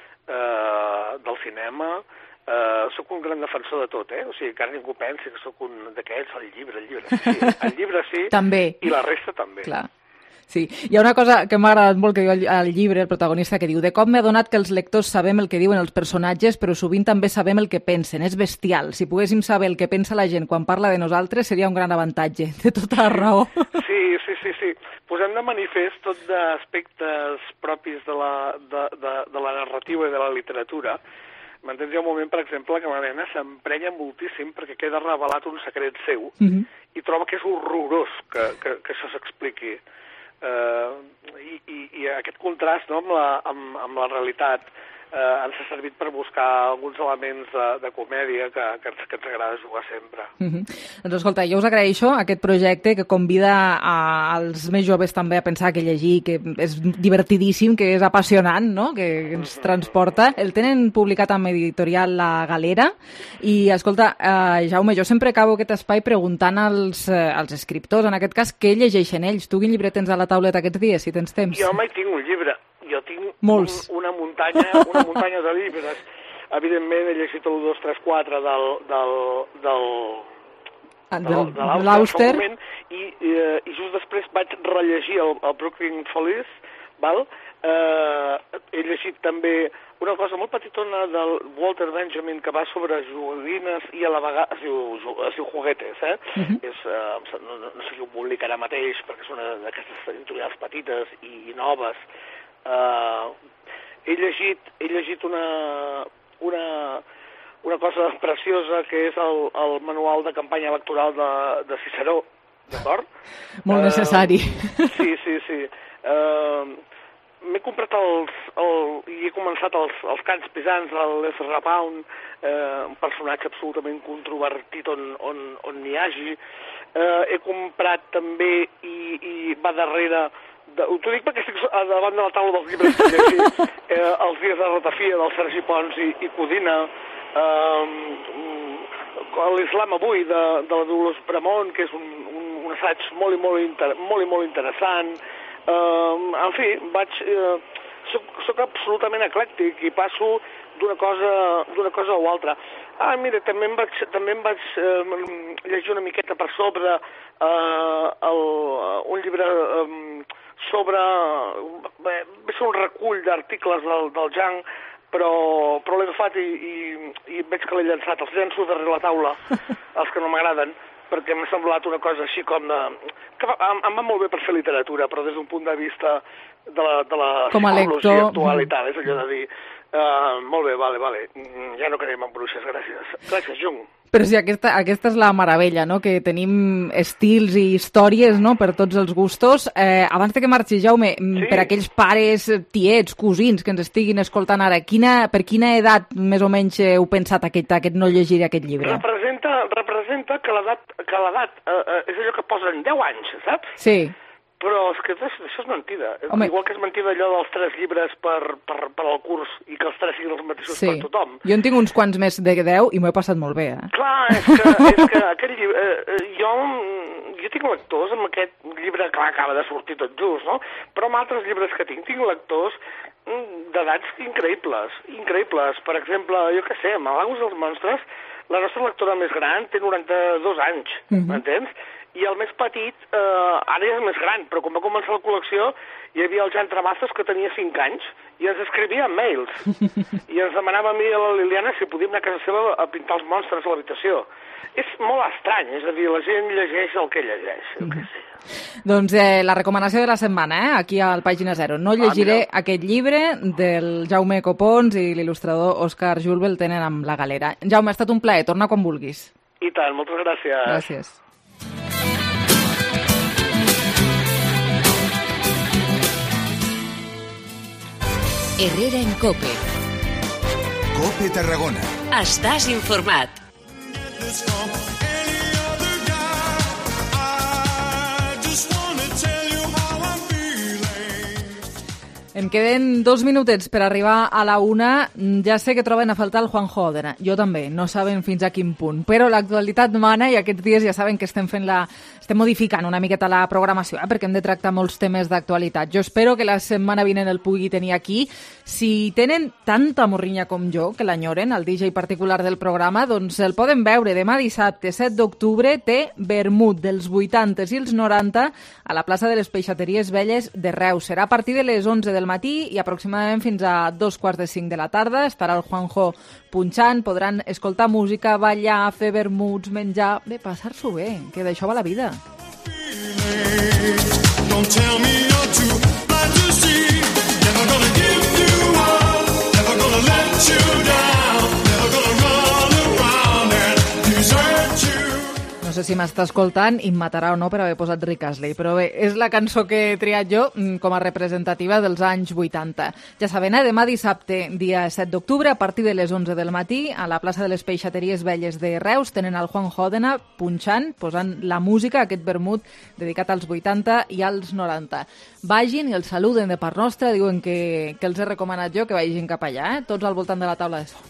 del cinema. Sóc un gran defensor de tot, O sigui, que ara ningú pensi que sóc un d'aquests, el llibre sí. El llibre sí, també. I la resta també. Clar. Sí, hi ha una cosa que m'ha agradat molt que diu al llibre, el protagonista, que diu: de cop m'he adonat que els lectors sabem el que diuen els personatges, però sovint també sabem el que pensen. És bestial. Si poguéssim saber el que pensa la gent quan parla de nosaltres, seria un gran avantatge. Té tota la raó. Sí. Posem de manifest tot d'aspectes propis de la narrativa i de la literatura. M'entens? Hi ha un moment, per exemple, que la nena s'emprenya moltíssim perquè queda revelat un secret seu i troba que és horrorós que això s'expliqui. I aquest contrast, no, amb la realitat ens ha servit per buscar alguns elements de comèdia que ens agrada jugar sempre. Doncs escolta, jo us agraeixo aquest projecte que convida als més joves també a pensar que llegir, que és divertidíssim, que és apassionant, no?, que ens transporta. El tenen publicat amb editorial La Galera i, escolta, Jaume, jo sempre acabo aquest espai preguntant als escriptors, en aquest cas, què llegeixen ells. Tu quin llibre tens a la tauleta aquests dies, si tens temps? Jo mai tinc un llibre. Jo tinc una muntanya muntanya de llibres. Evidentment he llegit el 1, 2, 3, 4 de l'Auster i just després vaig rellegir el Brooklyn Follies, val? He llegit també una cosa molt petitona del Walter Benjamin que va sobre joguines i a la vegada es diu juguetes, no sé si ho publica ara mateix perquè és una d'aquestes editorials petites i noves. He llegit una cosa preciosa que és el manual de campanya electoral de Ciceró, d'acord? Molt necessari. Sí. M'he comprat i he començat els cants pisants, l'Ezra Pound, un personatge absolutament controvertit on n'hi hagi. He comprat també i va darrere... T'ho dic perquè estic davant de la taula dels llibres que llegir, Els dies de ratafia del Sergi Pons i Codina, l'Islam avui de la Dolors Bramont, que és un assaig molt i molt interessant. En fi, soc absolutament eclèctic i passo d'una cosa o altra. Mira, també em vaig llegir una miqueta per sobre un llibre sobre... va ser un recull d'articles del Jang, però l'he agafat i veig que l'he llançat. Els llenço darrere la taula, els que no m'agraden, perquè m'ha semblat una cosa així com de... que em va molt bé per fer literatura, però des d'un punt de vista de la psicologia actual i tal, és allò de dir... molt bé, vale. Ja no creiem en bruixes, gràcies. Gràcies, Jung. Però sí, aquesta és la meravella, no? Que tenim estils i històries, no? Per tots els gustos. Abans de que marxi, Jaume, per aquells pares, tiets, cosins que ens estiguin escoltant ara, per quina edat més o menys heu pensat aquest no llegir aquest llibre? Representa que l'edat és allò que posen 10 anys, saps? Sí. Però és que això és mentida. Home. Igual que és mentida allò dels 3 llibres per al curs i que els 3 siguin els mateixos per tothom. Jo en tinc uns quants més de 10 i m'ho he passat molt bé, Clar, és que aquest llibre... Jo tinc lectors amb aquest llibre que acaba de sortir tot just, no? Però amb altres llibres que tinc lectors d'edats increïbles. Per exemple, jo què sé, Malagos dels monstres, la nostra lectora més gran té 92 anys, m'entens? I el més petit, ara ja és més gran, però quan va començar la col·lecció hi havia el Jan Travazos que tenia 5 anys i ens escrivia mails i ens demanava a mi i a la Liliana si podíem anar a casa seva a pintar els monstres a l'habitació. És molt estrany, és a dir, la gent llegeix el que llegeix. Doncs la recomanació de la setmana, aquí al Pàgina Zero. No llegiré aquest llibre del Jaume Copons i l'il·lustrador Òscar Julve el tenen amb la galera. Jaume, ha estat un plaer, torna quan vulguis. I tant, moltes gràcies. Gràcies. Herrera en COPE. COPE Tarragona. Estàs informat. Em queden 2 minutets per arribar a la 1. Ja sé que troben a faltar el Juanjo Òdena. Jo també, no saben fins a quin punt. Però l'actualitat mana i aquests dies ja saben que estem modificant una miqueta la programació, perquè hem de tractar molts temes d'actualitat. Jo espero que la setmana vinent el pugui tenir aquí. Si tenen tanta morrinya com jo, que l'enyoren, el DJ particular del programa, doncs el poden veure demà dissabte, 7 d'octubre, té vermut dels 80s i els 90 a la plaça de les Peixateries Velles de Reus. Serà a partir de les 11 del matí i aproximadament fins a 2:45 de la tarda. Estarà el Juanjo punxant, podran escoltar música, ballar, fer vermuts, menjar... Bé, passar-s'ho bé, que d'això va la vida. Don't tell me you're too blind to see. Never gonna give you up, never gonna let you down, never gonna run around and desert you. No sé si m'està escoltant i em matarà o no per haver posat Rick Astley, però bé, és la cançó que he triat jo com a representativa dels anys 80. Ja saben, demà dissabte, dia 7 d'octubre, a partir de les 11 del matí, a la plaça de les Peixateries Velles de Reus, tenen el Juanjo Òdena punxant, posant la música, aquest vermut dedicat als 80 i als 90. Vagin i els saluden de part nostra, diuen que els he recomanat jo que vagin cap allà, tots al voltant de la taula de so.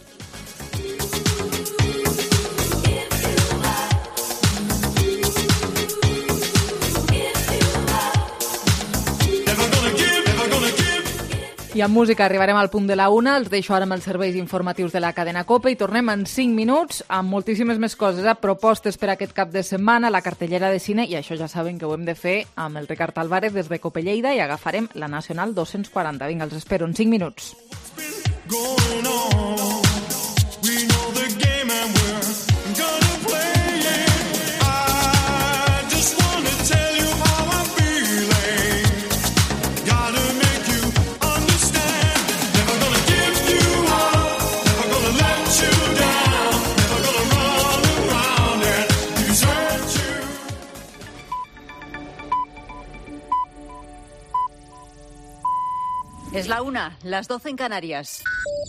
I amb música arribarem al punt de la 1. Els deixo ara amb els serveis informatius de la cadena COPE i tornem en 5 minuts amb moltíssimes més coses, propostes per aquest cap de setmana, la cartellera de cine, i això ja saben que ho hem de fer amb el Ricard Álvarez des de COPE Lleida, i agafarem la Nacional 240. Vinga, els espero en 5 minuts. Es la 1, las 12 en Canarias.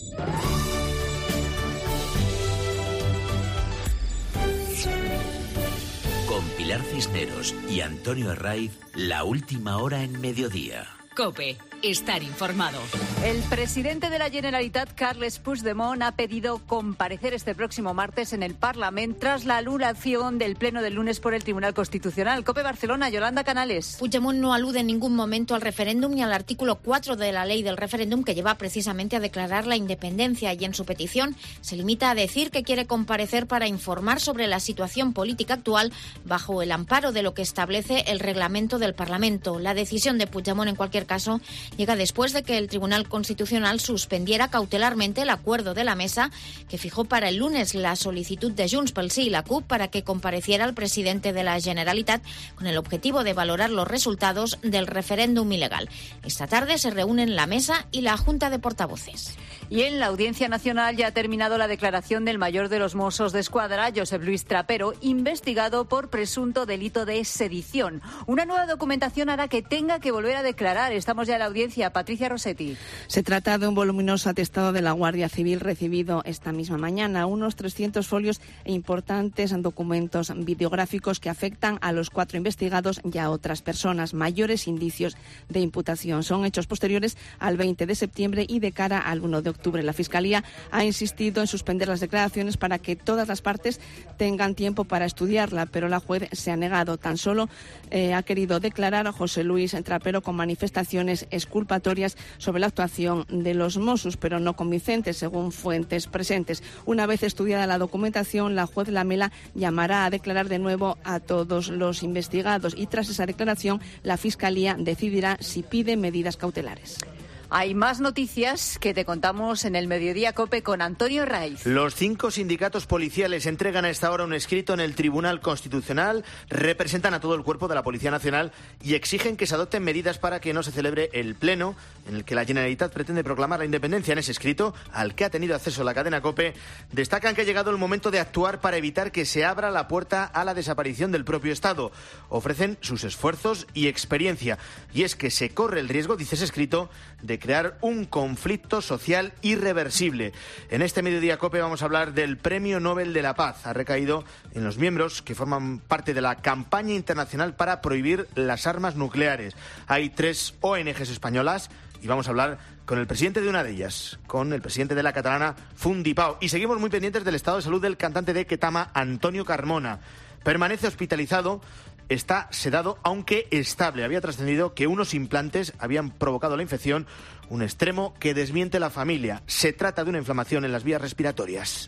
Con Pilar Cisneros y Antonio Herraiz, la última hora en mediodía. COPE. Estar informado. El presidente de la Generalitat, Carles Puigdemont, ha pedido comparecer este próximo martes en el Parlamento tras la anulación del pleno del lunes por el Tribunal Constitucional. COPE Barcelona, Yolanda Canales. Puigdemont no alude en ningún momento al referéndum ni al artículo 4 de la ley del referéndum, que lleva precisamente a declarar la independencia, y en su petición se limita a decir que quiere comparecer para informar sobre la situación política actual bajo el amparo de lo que establece el reglamento del Parlamento. La decisión de Puigdemont, en cualquier caso, llega después de que el Tribunal Constitucional suspendiera cautelarmente el acuerdo de la mesa que fijó para el lunes la solicitud de Junts pel Sí y la CUP para que compareciera el presidente de la Generalitat con el objetivo de valorar los resultados del referéndum ilegal. Esta tarde se reúnen la mesa y la Junta de Portavoces. Y en la Audiencia Nacional ya ha terminado la declaración del mayor de los Mossos d'Esquadra, Josep Luis Trapero, investigado por presunto delito de sedición. Una nueva documentación hará que tenga que volver a declarar. Estamos ya en la audiencia. Patricia Rossetti. Se trata de un voluminoso atestado de la Guardia Civil recibido esta misma mañana, unos 300 folios e importantes documentos videográficos que afectan a los 4 investigados y a otras personas. Mayores indicios de imputación. Son hechos posteriores al 20 de septiembre y de cara al 1 de octubre. La Fiscalía ha insistido en suspender las declaraciones para que todas las partes tengan tiempo para estudiarla, pero la juez se ha negado. Tan solo ha querido declarar a José Luis Trapero con manifestaciones exculpatorias sobre la actuación de los Mossos, pero no convincentes, según fuentes presentes. Una vez estudiada la documentación, la juez Lamela llamará a declarar de nuevo a todos los investigados, y tras esa declaración la Fiscalía decidirá si pide medidas cautelares. Hay más noticias que te contamos en el Mediodía COPE con Antonio Herraiz. Los 5 sindicatos policiales entregan a esta hora un escrito en el Tribunal Constitucional, representan a todo el cuerpo de la Policía Nacional y exigen que se adopten medidas para que no se celebre el pleno en el que la Generalitat pretende proclamar la independencia. En ese escrito, al que ha tenido acceso la cadena COPE, destacan que ha llegado el momento de actuar para evitar que se abra la puerta a la desaparición del propio Estado. Ofrecen sus esfuerzos y experiencia. Y es que se corre el riesgo, dice ese escrito, de crear un conflicto social irreversible. En este Mediodía COPE vamos a hablar del Premio Nobel de la Paz. Ha recaído en los miembros que forman parte de la campaña internacional para prohibir las armas nucleares. Hay 3 ONGs españolas y vamos a hablar con el presidente de una de ellas, con el presidente de la catalana Fundipau. Y seguimos muy pendientes del estado de salud del cantante de Ketama, Antonio Carmona. Permanece hospitalizado. Está sedado, aunque estable. Había trascendido que unos implantes habían provocado la infección, un extremo que desmiente la familia. Se trata de una inflamación en las vías respiratorias.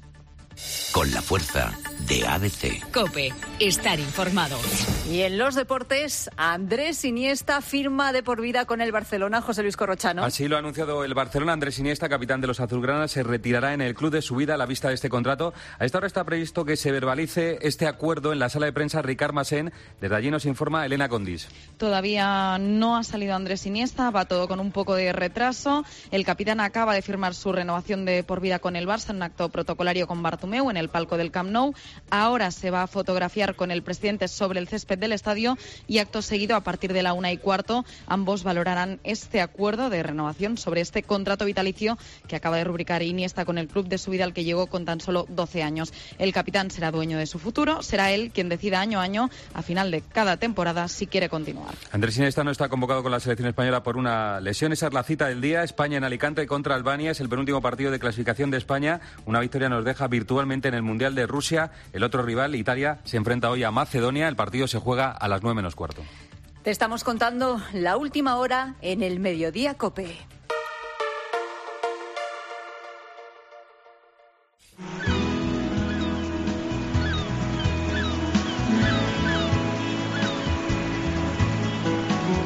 Con la fuerza de ABC. COPE. Estar informado. Y en los deportes, Andrés Iniesta firma de por vida con el Barcelona. José Luis Corrochano. Así lo ha anunciado el Barcelona. Andrés Iniesta, capitán de los azulgranas, se retirará en el club de su vida a la vista de este contrato. A esta hora está previsto que se verbalice este acuerdo en la sala de prensa Ricard Massén. Desde allí nos informa Elena Condis. Todavía no ha salido Andrés Iniesta, va todo con un poco de retraso. El capitán acaba de firmar su renovación de por vida con el Barça en un acto protocolario con Bartomeu en el palco del Camp Nou. Ahora se va a fotografiar con el presidente sobre el césped del estadio y acto seguido, a partir de la 1:15, ambos valorarán este acuerdo de renovación sobre este contrato vitalicio que acaba de rubricar Iniesta con el club de su vida, al que llegó con tan solo 12 años. El capitán será dueño de su futuro, será él quien decida año a año, a final de cada temporada, si quiere continuar. Andrés Iniesta no está convocado con la selección española por una lesión. Esa es la cita del día. España en Alicante contra Albania. Es el penúltimo partido de clasificación de España. Una victoria nos deja virtualmente en el Mundial de Rusia. El otro rival, Italia, se enfrenta hoy a Macedonia. El partido se juega a las 9:15. Te estamos contando la última hora en el Mediodía COPE.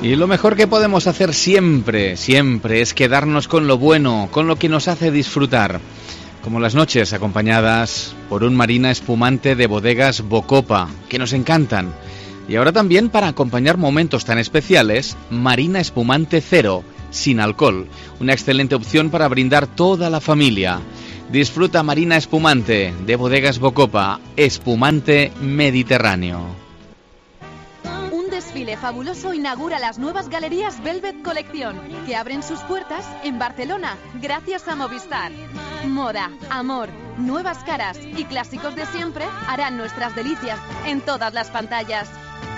Y lo mejor que podemos hacer siempre, siempre, es quedarnos con lo bueno, con lo que nos hace disfrutar. Como las noches acompañadas por un Marina espumante de bodegas Bocopa, que nos encantan. Y ahora también para acompañar momentos tan especiales, Marina espumante cero, sin alcohol. Una excelente opción para brindar toda la familia. Disfruta Marina espumante de bodegas Bocopa, espumante mediterráneo. Un desfile fabuloso inaugura las nuevas galerías Velvet Colección, que abren sus puertas en Barcelona, gracias a Movistar. Moda, amor, nuevas caras y clásicos de siempre harán nuestras delicias en todas las pantallas.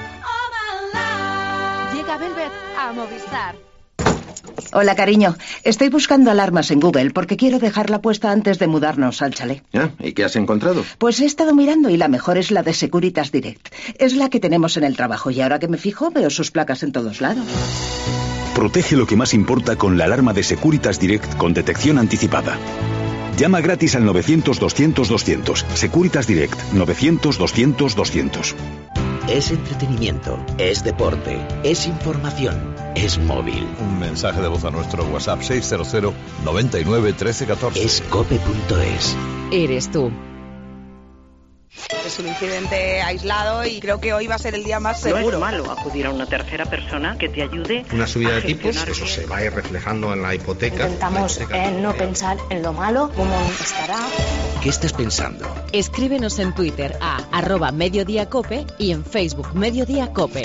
Llega Velvet a Movistar. Hola, cariño. Estoy buscando alarmas en Google porque quiero dejarla puesta antes de mudarnos al chalet. ¿Y qué has encontrado? Pues he estado mirando y la mejor es la de Securitas Direct. Es la que tenemos en el trabajo y ahora que me fijo veo sus placas en todos lados. Protege lo que más importa con la alarma de Securitas Direct con detección anticipada. Llama gratis al 900-200-200. Securitas Direct, 900-200-200. Es entretenimiento, es deporte, es información, es móvil. Un mensaje de voz a nuestro WhatsApp 600 99 13 14. Es cope.es. Eres tú. Es un incidente aislado y creo que hoy va a ser el día más seguro. No es malo acudir a una tercera persona que te ayude. Una subida de tipos, eso se va a ir reflejando en la hipoteca. Intentamos no pensar en lo malo, cómo estará. ¿Qué estás pensando? Escríbenos en Twitter a @mediodiacope y en Facebook Mediodía Cope.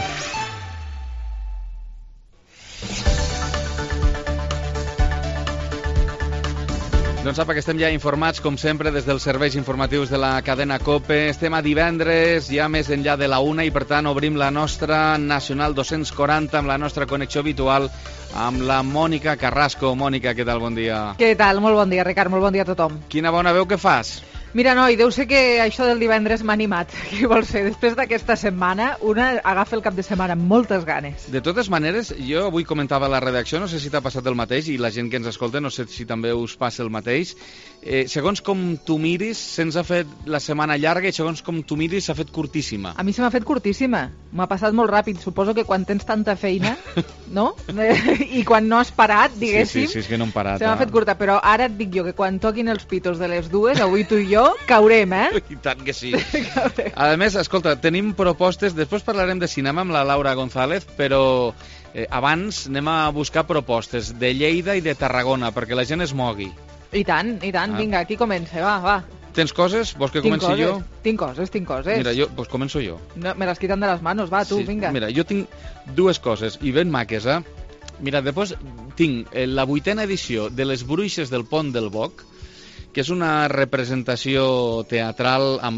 Doncs apa, que estem ja informats, com sempre, des dels serveis informatius de la cadena COPE. Estem a divendres, ja més enllà de la 1, i per tant obrim la nostra Nacional 240 amb la nostra connexió habitual amb la Mònica Carrasco. Mònica, què tal? Bon dia. Què tal? Molt bon dia, Ricard, molt bon dia a tothom. Quina bona veu que fas. Mira, noi, deu ser que això del divendres m'ha animat. Què vols fer? Després d'aquesta setmana, una agafa el cap de setmana amb moltes ganes. De totes maneres, jo avui comentava a la redacció, no sé si t'ha passat el mateix, i la gent que ens escolta, no sé si també us passa el mateix. Segons com tu miris, se'ns ha fet la setmana llarga i segons com tu miris s'ha fet curtíssima. A mi se m'ha fet curtíssima. M'ha passat molt ràpid. Suposo que quan tens tanta feina, no? I quan no has parat, diguéssim, sí, és que no hem parat. Se m'ha fet curta, però ara et dic jo que quan toquin els pitos de les dues, avui tu i jo caurem, I tant que sí. A més, escolta, tenim propostes, després parlarem de cinema amb la Laura González, però abans anem a buscar propostes de Lleida i de Tarragona, perquè la gent es mogui. I tant, vinga, qui comença? Va. Tens coses? Vols que comenci jo? Tinc coses. Mira, doncs començo jo. No, me les quitan de les manos, va, tu, vinga. Mira, jo tinc dues coses, i ben maques, Mira, després tinc la 8a edició de Les Bruixes del Pont del Boc, que és una representació teatral amb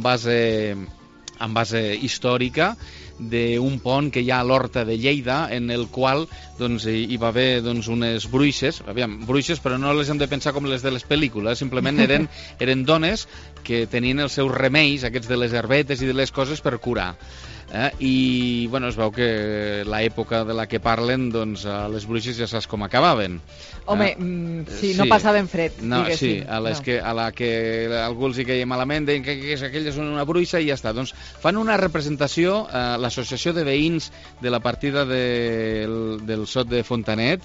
base històrica d'un pont que hi ha a l'Horta de Lleida, en el qual hi va haver unes bruixes, bruixes, però no les hem de pensar com les de les pel·lícules, simplement eren dones que tenien els seus remeis, aquests de les herbetes i de les coses, per curar. I es veu que l'època de la que parlen, les bruixes ja saps com acabaven. Home, sí, no passaven fred, diguéssim. Sí, a la que algú els hi queia malament, deien que aquella és una bruixa i ja està. Doncs fan una representació, l'associació de veïns de la partida del Sot de Fontanet,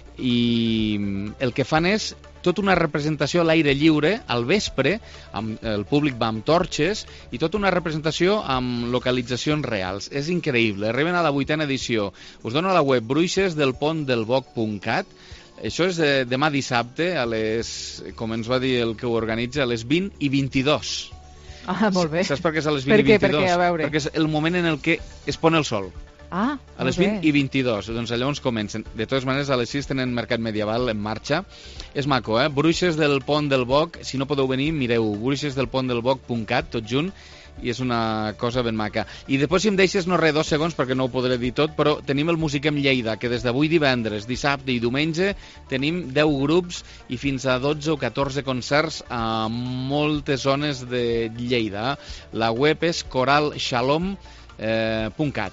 i el que fan és tota una representació a l'aire lliure, al vespre, el públic va amb torxes, i tota una representació amb localitzacions reals. És increïble, arriben a la 8a edició. Us dono a la web bruixesdelpontdelboc.cat. Això és demà dissabte, com ens va dir el que ho organitza, a les 20:22. Ah, molt bé. Saps per què és a les 20:22? Per què? A veure. Perquè és el moment en el que es pon el sol. Ah, a les 20:22, doncs llavors comencen. De totes maneres, a les 6 tenen Mercat Medieval en marxa. És maco, Bruixes del Pont del Boc, si no podeu venir, mireu, bruixesdelpontdelboc.cat, tot junt, i és una cosa ben maca. I després, si em deixes, no res, 2 segons, perquè no ho podré dir tot, però tenim el Musiquem Lleida, que des d'avui divendres, dissabte i diumenge tenim 10 grups i fins a 12 o 14 concerts a moltes zones de Lleida. La web és coralshalom.cat,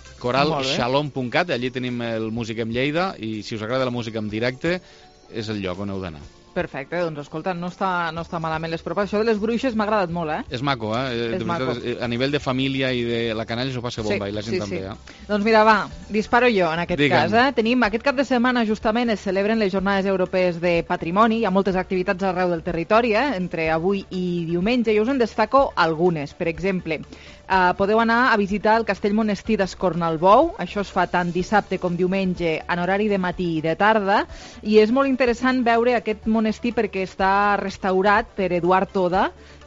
coralshalom.cat, allí tenim el Musiquem Lleida, i si us agrada la música en directe és el lloc on heu d'anar. Perfecte, doncs escolta, no està malament les propostes. Això de les bruixes m'ha agradat molt, És maco, a nivell de família i de la canalla s'ho passa bomba, i la gent també. Doncs mira, va, disparo jo en aquest cas. Tenim aquest cap de setmana, justament, es celebren les Jornades Europees de Patrimoni. Hi ha moltes activitats arreu del territori, entre avui i diumenge. Jo us en destaco algunes. Per exemple, podeu anar a visitar el Castell Monestir d'Escornalbou. Això es fa tant dissabte com diumenge en horari de matí i de tarda. I és molt interessant veure aquest monestir perquè està restaurat per Eduard Toda,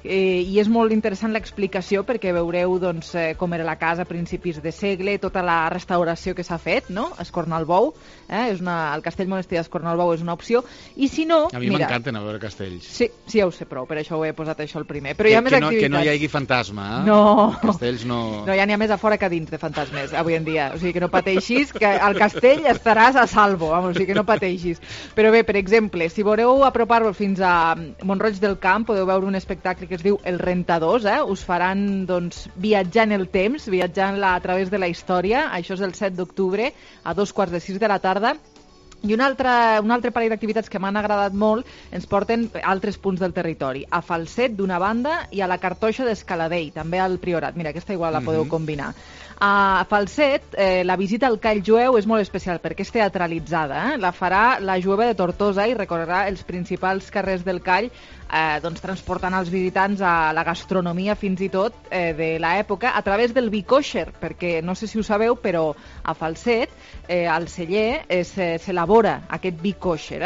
i és molt interessant l'explicació perquè veureu com era la casa a principis de segle, tota la restauració que s'ha fet, no? Escornalbou, el Castell Monestir d'Escornalbou és una opció, i si no... A mi m'encanten a veure castells. Sí, ja ho sé prou, per això ho he posat això el primer. Però hi ha més activitats. Que no hi hagi fantasma, No. Castells no... No, ja n'hi ha més a fora que a dins de fantasmes, avui en dia. O sigui, que no pateixis, que al castell estaràs a salvo, o sigui, que no pateixis. Però bé, per exemple, si voleu apropar-vos fins a Mont-roig del Camp, podeu veure un espectacle que es diu El Rentadors, us faran viatjar en el temps, viatjant a través de la història. Això és el 7 d'octubre a 5:45 de la tarda. I un altre parell d'activitats que m'han agradat molt ens porten a altres punts del territori. A Falset, d'una banda, i a la Cartoixa d'Escaladell, també al Priorat. Mira, aquesta igual la podeu combinar. A Falset, la visita al Call Jueu és molt especial perquè és teatralitzada. La farà la Jueva de Tortosa i recorrerà els principals carrers del Call, transportant els visitants a la gastronomia fins i tot de l'època a través del vi kosher, perquè no sé si ho sabeu, però a Falset, al celler, s'elabora aquest vi kosher,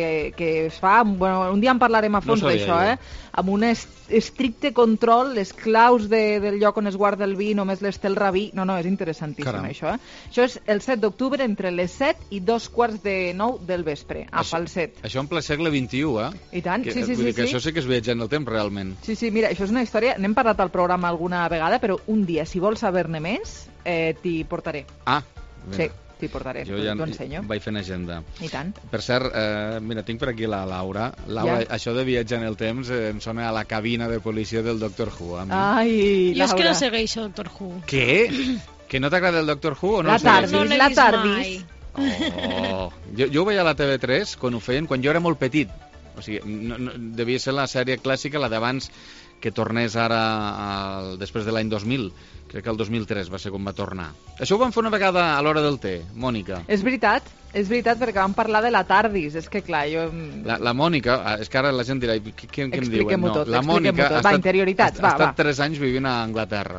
que es fa... Bueno, un dia en parlarem a fons d'això, amb un estricte control, les claus del lloc on es guarda el vi només les té el rabí. No, és interessantíssim això. Això és el 7 d'octubre entre les 7 i 8:45 del vespre, a Falset. Això en ple segle XXI, I tant, sí. Això sí que és viatjar en el temps, realment. Sí, mira, això és una història... N'hem parlat al programa alguna vegada, però un dia, si vols saber-ne més, t'hi portaré. Sí, t'hi portaré, t'ho ensenyo. Vaig fent agenda. I tant. Per cert, mira, tinc per aquí la Laura. Laura, això de viatjar en el temps em sona a la cabina de policia del Doctor Who, a mi. Ai, Laura. Jo és que no segueixo Doctor Who. Què? Que no t'agrada el Doctor Who o no la Tardis, la Tardis. Jo ho veia a la TV3 quan ho feien, quan jo era molt petit. O sigui, devia ser la sèrie clàssica, la d'abans que tornés ara després de l'any 2000. Crec que el 2003 va ser quan va tornar. Això ho vam fer una vegada a l'hora del té, Mònica. És veritat, perquè vam parlar de la Tardis. És que clar, jo... La Mònica, és que ara la gent dirà, què em diuen? Expliquem-ho tot, la Mònica ha estat 3 anys vivint a Anglaterra.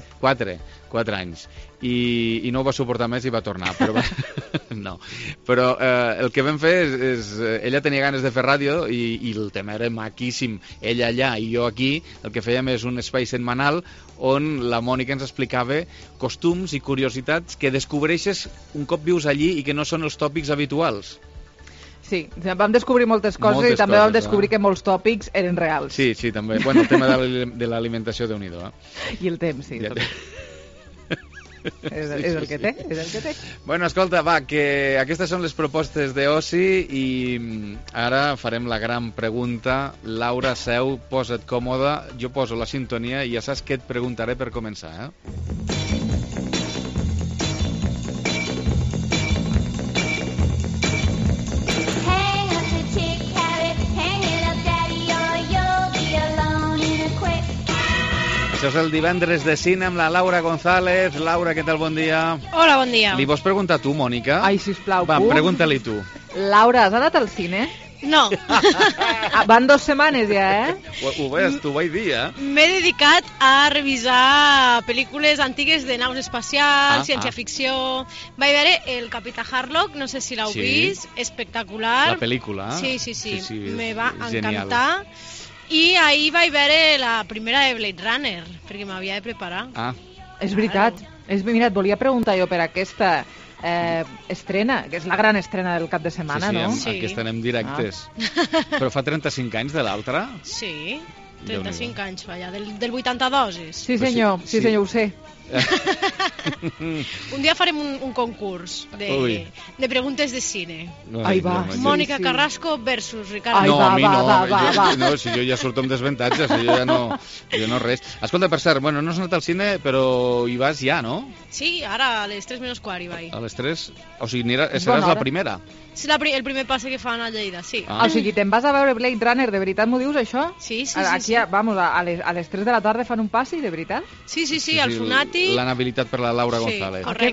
4 anys. I no ho va suportar més i va tornar. Però no. Però el que vam fer és ella tenia ganes de fer ràdio i el tema era maquíssim. Ella allà i jo aquí. El que fèiem és un espai setmanal on la Mònica ens explicava costums i curiositats que descobreixes un cop vius allí i que no són els tòpics habituals. Sí, vam descobrir moltes coses i també vam descobrir que molts tòpics eren reals. Sí, també. Bueno, el tema de l'alimentació, Déu-n'hi-do. I el temps, sí. És el que té. Bueno, escolta, va, que aquestes són les propostes d'oci i ara farem la gran pregunta. Laura, seu, posa't còmoda, jo poso la sintonia i ja saps què et preguntaré per començar, Això és el divendres de cine amb la Laura González. Laura, què tal? Bon dia. Hola, bon dia. Li vols preguntar tu, Mònica? Ai, sisplau. Va, pregunta-li tu. Laura, has anat al cine? No. Van 2 setmanes ja, Ho veus, t'ho vaig dir, M'he dedicat a revisar pel·lícules antigues de naus espacials, ciència-ficció. Vaig veure El Capità Harlock, no sé si l'heu vist, espectacular. La pel·lícula. Sí. Me va encantar. I ahir vaig veure la primera de Blade Runner, perquè m'havia de preparar. És veritat. Mira, et volia preguntar jo per aquesta estrena, que és la gran estrena del cap de setmana, no? Sí, aquesta anem directes. Però fa 35 anys de l'altra? Sí, 35 anys, vaja, del 82. Sí senyor, ho sé. Un dia farem un concurs de preguntes de cine. Ai, va. Mònica Carrasco versus Ricardo. Ai, va. No, si jo ja surto amb desavantatges, jo ja no res. Escolta, per cert, no has anat al cine, però hi vas ja, no? Sí, ara a les 3:15 hi vaig. A les 3? O sigui, seràs la primera? És el primer passe que fan a Lleida, sí. O sigui, te'n vas a veure Blade Runner, de veritat m'ho dius, això? Sí. Aquí, vamos, a les 3 de la tarda fan un passi, de veritat? Sí, al Funàtic. L'amabilitat per la Laura González. Correcte.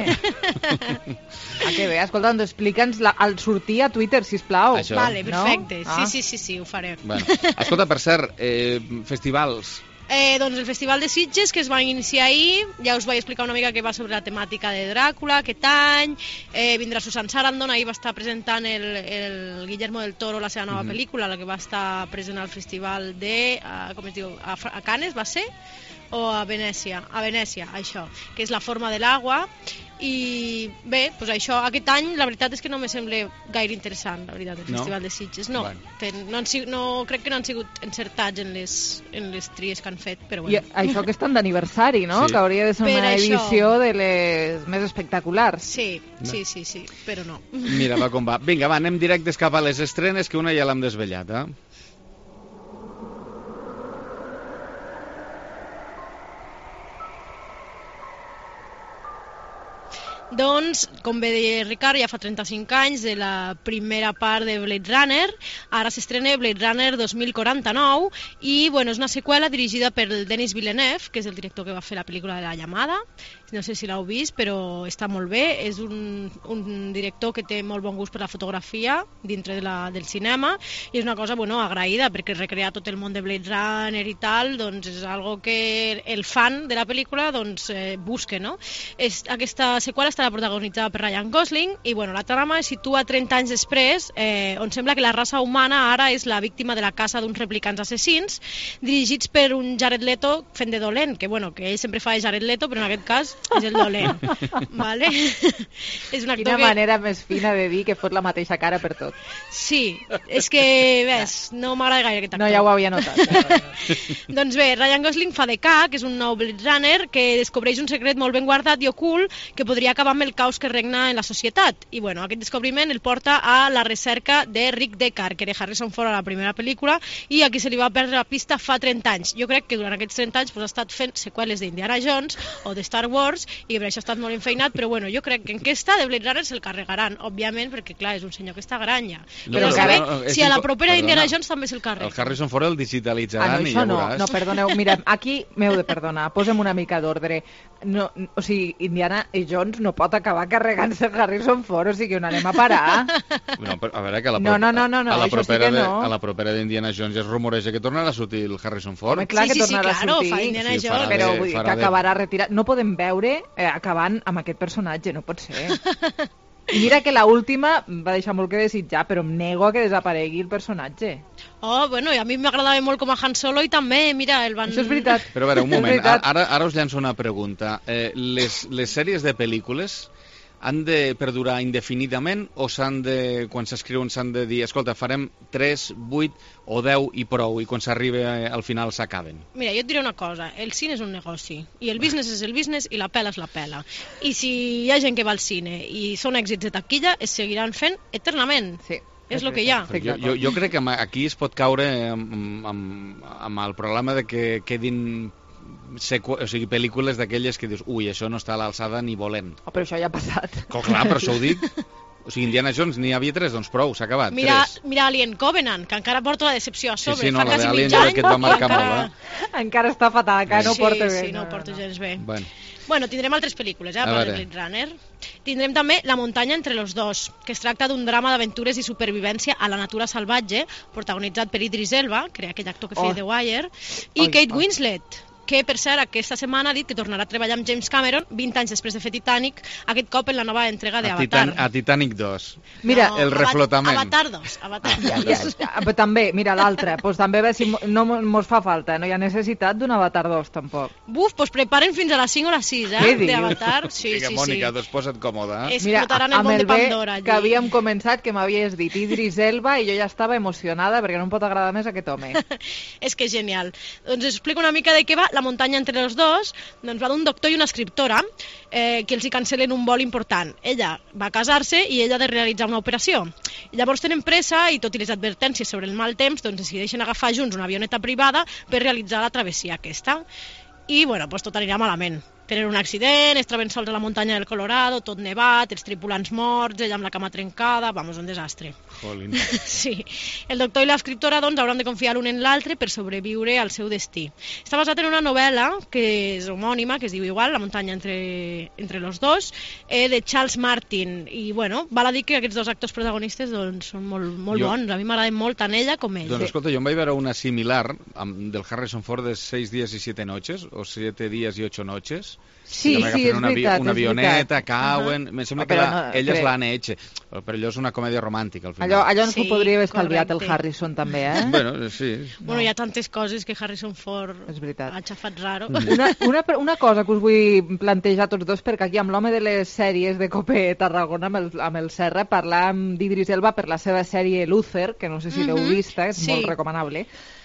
Que bé. Escolta, doncs explica'ns el sortir a Twitter, sisplau. Vale, perfecte. Sí, ho farem. Bueno. Escolta, per cert, festivals... Doncs el Festival de Sitges, que es va iniciar ahir, ja us vaig explicar una mica que va sobre la temàtica de Dràcula aquest any, vindrà Susan Sarandon, ahir va estar presentant el Guillermo del Toro, la seva nova pel·lícula, la que va estar present al festival de, com es diu, a Cannes va ser? O a Venècia, això, que és La forma de l'agua, i bé, doncs això, aquest any la veritat és que no me sembla gaire interessant, la veritat, el Festival de Sitges. No, crec que no han sigut encertats en les tries que han fet, però bueno. I això que estan d'aniversari, no? Sí. Que hauria de ser una edició de les més espectaculars. Sí, però no. Mira, va com va. Vinga, anem directes cap a les estrenes, que una ja l'hem desvetllat, Doncs, com bé deia Ricard, ja fa 35 anys de la primera part de Blade Runner, ara s'estrena Blade Runner 2049 i és una seqüela dirigida per Denis Villeneuve, que és el director que va fer la pel·lícula de La llamada. No sé si l'heu vist, però està molt bé. És un director que té molt bon gust per la fotografia dintre del cinema i és una cosa agraïda, perquè recrear tot el món de Blade Runner i tal és algo que el fan de la pel·lícula busca, no? Aquesta seqüela estarà protagonitzada per Ryan Gosling i la trama es situa 30 anys després, on sembla que la raça humana ara és la víctima de la caça d'uns replicants assassins dirigits per un Jared Leto fent de dolent, que ell sempre fa de Jared Leto, però en aquest cas és el dolent. Vale? És un actor Quina manera més fina de dir que fot la mateixa cara per tot. Sí, és que, ves, no m'agrada gaire aquest actor. No, ja ho havia notat. Doncs bé, Ryan Gosling fa de K, que és un nou Blade Runner que descobreix un secret molt ben guardat i ocult que podria acabar amb el caos que regna en la societat. I aquest descobriment el porta a la recerca de Rick Deckard, que era Harrison Ford a la primera pel·lícula i a qui se li va perdre la pista fa 30 anys. Jo crec que durant aquests 30 anys ha estat fent seqüeles d'Indiana Jones o de Star Wars i per això ha estat molt enfeinat, però jo crec que en aquesta de Blade Runner se'l carregaran, òbviament, perquè clar, és un senyor que està granya. Però si a la propera d'Indiana Jones també se'l carrega. El Harrison Ford el digitalitzaran i ja veuràs. No, perdoneu, mira, aquí m'heu de perdonar, posa'm una mica d'ordre. O sigui, Indiana Jones no pot acabar carregant-se el Harrison Ford, o sigui, on anem a parar? A veure, que a la propera d'Indiana Jones ja es rumoreja que tornarà a sortir el Harrison Ford. Clar que tornarà a sortir, fa Indiana Jones. Però vull dir que acabarà retirat. No podem veure acabant amb aquest personatge, no pot ser. I mira que l'última va deixar molt que desitjar, però em nego a que desaparegui el personatge. I a mi m'agradava molt com a Han Solo i també, mira, el van... Això és veritat. Però a veure, un moment, ara us llanço una pregunta. Les sèries de pel·lícules han de perdurar indefinidament o quan s'escriuen s'han de dir, escolta, farem 3, 8 o 10 i prou, i quan s'arriba al final s'acaben? Mira, jo et diré una cosa, el cine és un negoci i el business és el business i la pela és la pela, i si hi ha gent que va al cine i són èxits de taquilla, es seguiran fent eternament. Sí. És el que hi ha. Jo crec que aquí es pot caure amb el problema de que quedin pel·lícules d'aquelles que dius, ui, això no està a l'alçada ni volent. Però això ja ha passat. Clar, per això ho dic. O sigui, Indiana Jones n'hi havia 3, doncs prou, s'ha acabat. Mira Alien Covenant, que encara porta la decepció a sobre. Sí, no, la d'Alien jo crec que et va marcar molt, Encara està fatal, que no porta bé. Sí, no ho porta gens bé. Bueno, tindrem altres pel·lícules, per Blade Runner. Tindrem també La muntanya entre los dos, que es tracta d'un drama d'aventures i supervivència a la natura salvatge, protagonitzat per Idris Elba, que era aquell actor que feia The Wire, i Kate Winslet, que, per cert, aquesta setmana ha dit que tornarà a treballar amb James Cameron 20 anys després de fer Titanic, aquest cop en la nova entrega d'Avatar. A Titanic 2. Mira, el reflotament. Avatar 2. Però també, mira, l'altre, també ve si no mos fa falta, no hi ha necessitat d'un Avatar 2, tampoc. Buf, doncs preparen fins a les 5 o les 6, d'Avatar. Sí. Mònica, doncs posa't còmoda. Explotaran el món de Pandora. Que havíem començat, que m'havies dit Idris Elba, i jo ja estava emocionada, perquè no em pot agradar més aquest home. És que és genial. Doncs explico una mica de què va. La muntanya entre els dos, doncs va d'un doctor i una escriptora que els hi cancel·len un vol important. Ella va casar-se i ella ha de realitzar una operació. Llavors tenen pressa i, tot i les advertències sobre el mal temps, doncs decideixen agafar junts una avioneta privada per realitzar la travessia aquesta. I, bueno, doncs tot anirà malament. Tenen un accident, es troben sols a la muntanya del Colorado, tot nevat, els tripulants morts, ella amb la cama trencada, vamos, un desastre. Jolín. Sí. El doctor i l'escriptora doncs hauran de confiar l'un en l'altre per sobreviure al seu destí. Està basat en una novel·la que és homònima, que es diu igual, La muntanya entre los dos, de Charles Martin. I, bueno, val a dir que aquests dos actors protagonistes doncs, són molt bons. A mi m'agraden molt tant ella com ell. Doncs escolta, jo em vaig veure una similar del Harrison Ford de 6 días y 7 noches, o 7 días y 8 noches. Sí, és veritat. Una avioneta, cauen... Me sembla que ella és l'Anne Eche, però allò és una comèdia romàntica, al final. Allò ens ho podria haver estalviat el Harrison, també, eh? Bueno, sí. Bueno, hi ha tantes coses que Harrison Ford ha xafat raro. Una cosa que us vull plantejar a tots dos, perquè aquí amb l'home de les sèries de Cope Tarragona, amb el Serra, parlàvem d'Idris Elba per la seva sèrie Luther, que no sé si l'heu vista, és molt recomanable.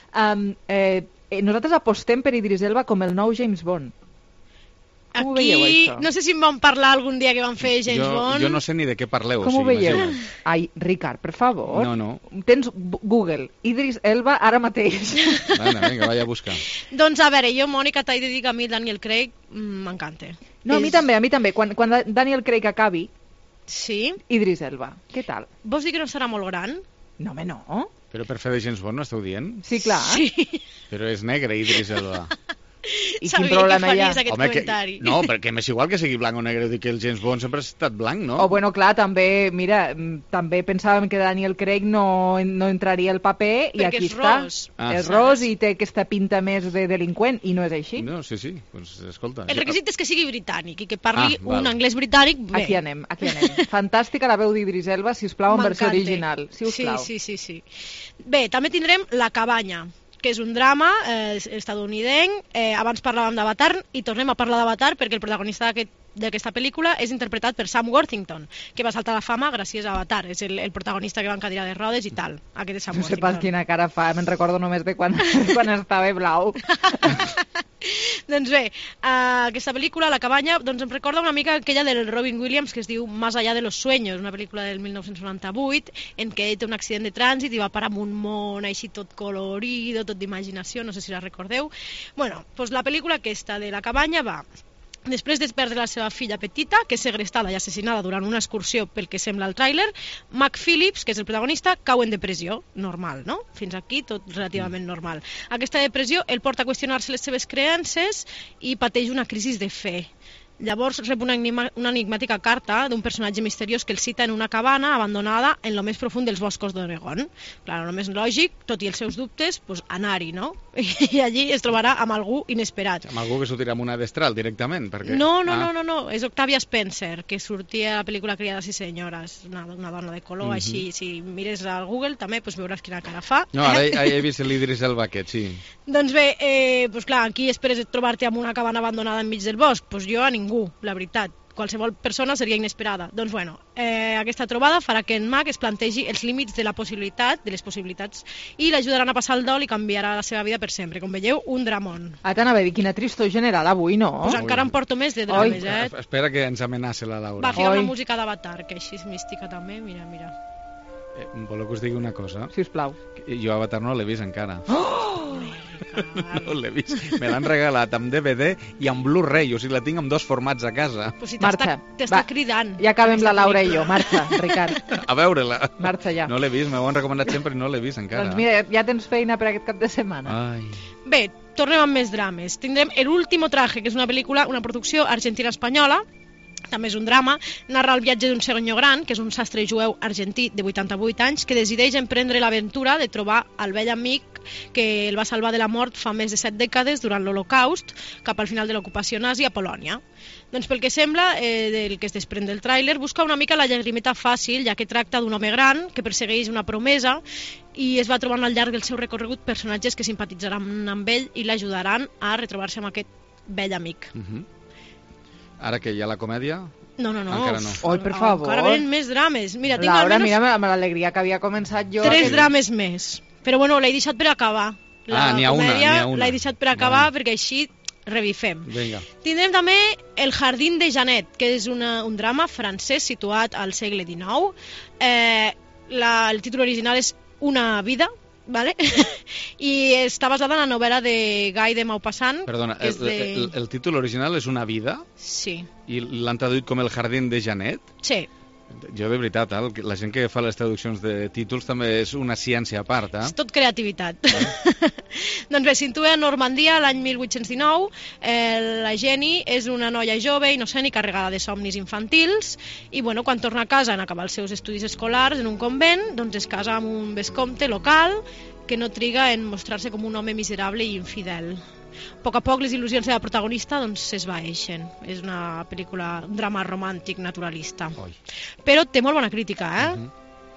Nosaltres apostem per Idris Elba com el nou James Bond. Com ho veieu, això? No sé si em vam parlar algun dia que vam fer James Bond. Jo no sé ni de què parleu. Com ho veieu? Ai, Ricard, per favor. No. Tens Google, Idris Elba, ara mateix. Vinga, vaig a buscar. Doncs a veure, jo, Mònica, t'he de dir que a mi Daniel Craig m'encanta. No, a mi també. Quan Daniel Craig acabi, Idris Elba, què tal? Vols dir que no serà molt gran? No, home, no. Però per fer de James Bond no esteu dient? Sí, clar. Però és negre, Idris Elba. I quin problema hi ha? Home, no, perquè m'és igual que sigui blanc o negre, que el James Bond sempre ha estat blanc, no? O bueno, clar, també pensàvem que Daniel Craig no entraria al paper i aquí està. És ros i té aquesta pinta més de delinqüent i no és així. No, sí, doncs escolta. El requisit és que sigui britànic i que parli un anglès britànic bé. Aquí anem. Fantàstica la veu d'Idris Elba, sisplau, en versió original. Sí. Bé, també tindrem La cabanya, que és un drama estadounidenc. Abans parlàvem d'Avatar i tornem a parlar d'Avatar perquè el protagonista d'aquesta pel·lícula és interpretat per Sam Worthington, que va saltar a la fama gràcies a Avatar. És el protagonista que va en cadira de rodes i tal. Aquest és Sam Worthington. No sé pas quina cara fa, me'n recordo només de quan estava blau. Doncs bé, aquesta pel·lícula, La cabanya, doncs em recorda una mica aquella del Robin Williams que es diu Más allá de los sueños, una pel·lícula del 1998 en què ell té un accident de trànsit i va parar en un món així tot colorido, tot d'imaginació, no sé si la recordeu. Bueno, doncs la pel·lícula aquesta de La cabanya va... Després de perdre la seva filla petita, que és segrestada i assassinada durant una excursió pel que sembla el tràiler, Mac Phillips, que és el protagonista, cau en depressió. Normal, no? Fins aquí tot relativament normal. Aquesta depressió el porta a qüestionar-se les seves creences i pateix una crisi de fe. Llavors rep una enigmàtica carta d'un personatge misteriós que el cita en una cabana abandonada en lo més profund dels boscos d'Oregon. Clar, el més lògic, tot i els seus dubtes, doncs anar-hi, no? I allí es trobarà amb algú inesperat. Amb algú que sortirà amb una destral directament? Perquè... No, és Octavia Spencer, que sortia a la pel·lícula Criadas i senyores, una dona de color, així, si mires al Google també veuràs quina cara fa. No, ara he vist l'Idris Elba aquest, sí. Doncs bé, clar, aquí esperes trobar-te amb una cabana abandonada enmig del bosc? Doncs jo a ningú, la veritat. Qualsevol persona seria inesperada. Doncs bueno, aquesta trobada farà que en Mac es plantegi els límits de les possibilitats, i l'ajudaran a passar el dol i canviarà la seva vida per sempre. Com veieu, un dramón. T'anava a dir, quina tristor general avui, no? Pues encara em porto més de drames, Espera que ens amenaça la Laura. Va ficar una música d'Avatar, que així és mística també, mira. Voleu que us digui una cosa? Sisplau. Jo Avatar no l'he vist encara. Oh! No l'he vist. Me l'han regalat amb DVD i amb Blu-ray, o sigui, la tinc amb dos formats a casa. Pues si marxa. T'està cridant. Ja acabem la Laura i jo. Marxa, Ricard. A veure-la. Marxa ja. No l'he vist, m'ho han recomanat sempre i no l'he vist encara. Doncs mira, ja tens feina per aquest cap de setmana. Ai. Bé, tornem amb més drames. Tindrem El último traje, que és una pel·lícula, una producció argentina-espanyola, també és un drama, narra el viatge d'un senyor gran, que és un sastre jueu argentí de 88 anys, que decideix emprendre l'aventura de trobar el vell amic que el va salvar de la mort fa més de 7 dècades durant l'Holocaust, cap al final de l'ocupació nazi a Polònia. Doncs pel que sembla, del que es desprèn del tràiler, busca una mica la llagrimeta fàcil, ja que tracta d'un home gran que persegueix una promesa i es va trobant al llarg del seu recorregut personatges que simpatitzaran amb ell i l'ajudaran a retrobar-se amb aquest vell amic. Ara que hi ha la comèdia? No. Encara no. Oi, per favor. Encara venen més drames. Mira, tinc Laura, almenys... mira amb l'alegria que havia començat jo. 3 drames més. Però bueno, l'he deixat per acabar. N'hi ha una. L'he deixat per acabar perquè així revifem. Vinga. Tindrem també El jardín de Janet, que és un drama francès situat al segle XIX. El títol original és Una vida, ¿vale? I està basada en la novel·la de Guy de Maupassant. Perdona, el títol original és Una vida? Sí. I l'han traduït com El jardín de Janet? Sí. Jo, de veritat, la gent que fa les traduccions de títols també és una ciència a part, eh? És tot creativitat. Doncs bé, s'intua a Normandia l'any 1819. La Jenny és una noia jove, innocent i carregada de somnis infantils, i bueno, quan torna a casa en acabar els seus estudis escolars en un convent, doncs es casa amb un vescomte local que no triga en mostrar-se com un home miserable i infidel. A poc les il·lusions de la protagonista doncs s'esvaeixen. És una pel·lícula, un drama romàntic naturalista. Però té molt bona crítica, eh?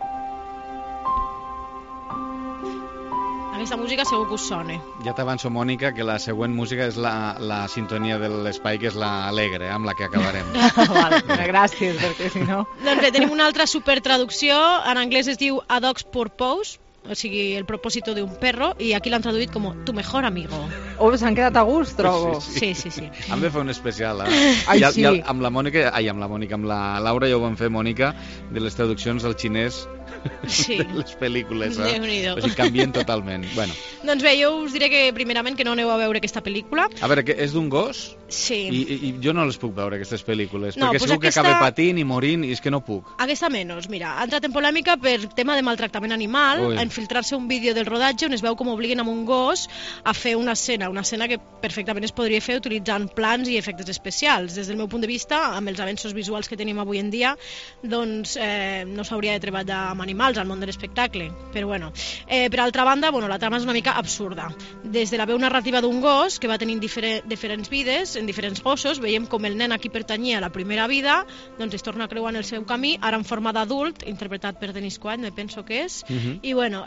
Aquesta música segur que us sona. Ja t'avanço, Mònica, que la següent música és la sintonia de l'espai, que és la alegre, amb la que acabarem. Vale, gràcies, perquè si no... Doncs bé, tenim una altra supertraducció. En anglès es diu A Dog's Purpose, o sigui, el propòsito d'un perro, i aquí l'han traduït com Tu mejor amigo. S'han quedat a gust, trobo. Sí. Hem de fer un especial, Ai, sí. Amb la Mònica, amb la Laura ja ho vam fer, Mònica, de les traduccions al xinès de les pel·lícules. Déu-n'hi-do. O sigui, canvien totalment. Bueno. Doncs bé, jo us diré que primerament que no aneu a veure aquesta pel·lícula. A veure, que és d'un gos? Sí. I jo no les puc veure, aquestes pel·lícules, no, perquè segur que acaba patint i morint, i és que no puc. Aquesta menys, mira, ha entrat en polèmica per tema de maltractament animal. Ui. A infiltrar-se un vídeo del rodatge on es veu com obliguen amb un gos a fer una escena que perfectament es podria fer utilitzant plans i efectes especials. Des del meu punt de vista, amb els avenços visuals que tenim avui en dia, doncs no s'hauria de treballar amb animals al món de l'espectacle. Però bueno, per altra banda, la trama és una mica absurda. Des de la veu narrativa d'un gos que va tenint diferents vides en diferents gossos, veiem com el nen a qui pertanyia a la primera vida doncs es torna a creuar en el seu camí, ara en forma d'adult, interpretat per Dennis Quaid, me penso que és. I bueno,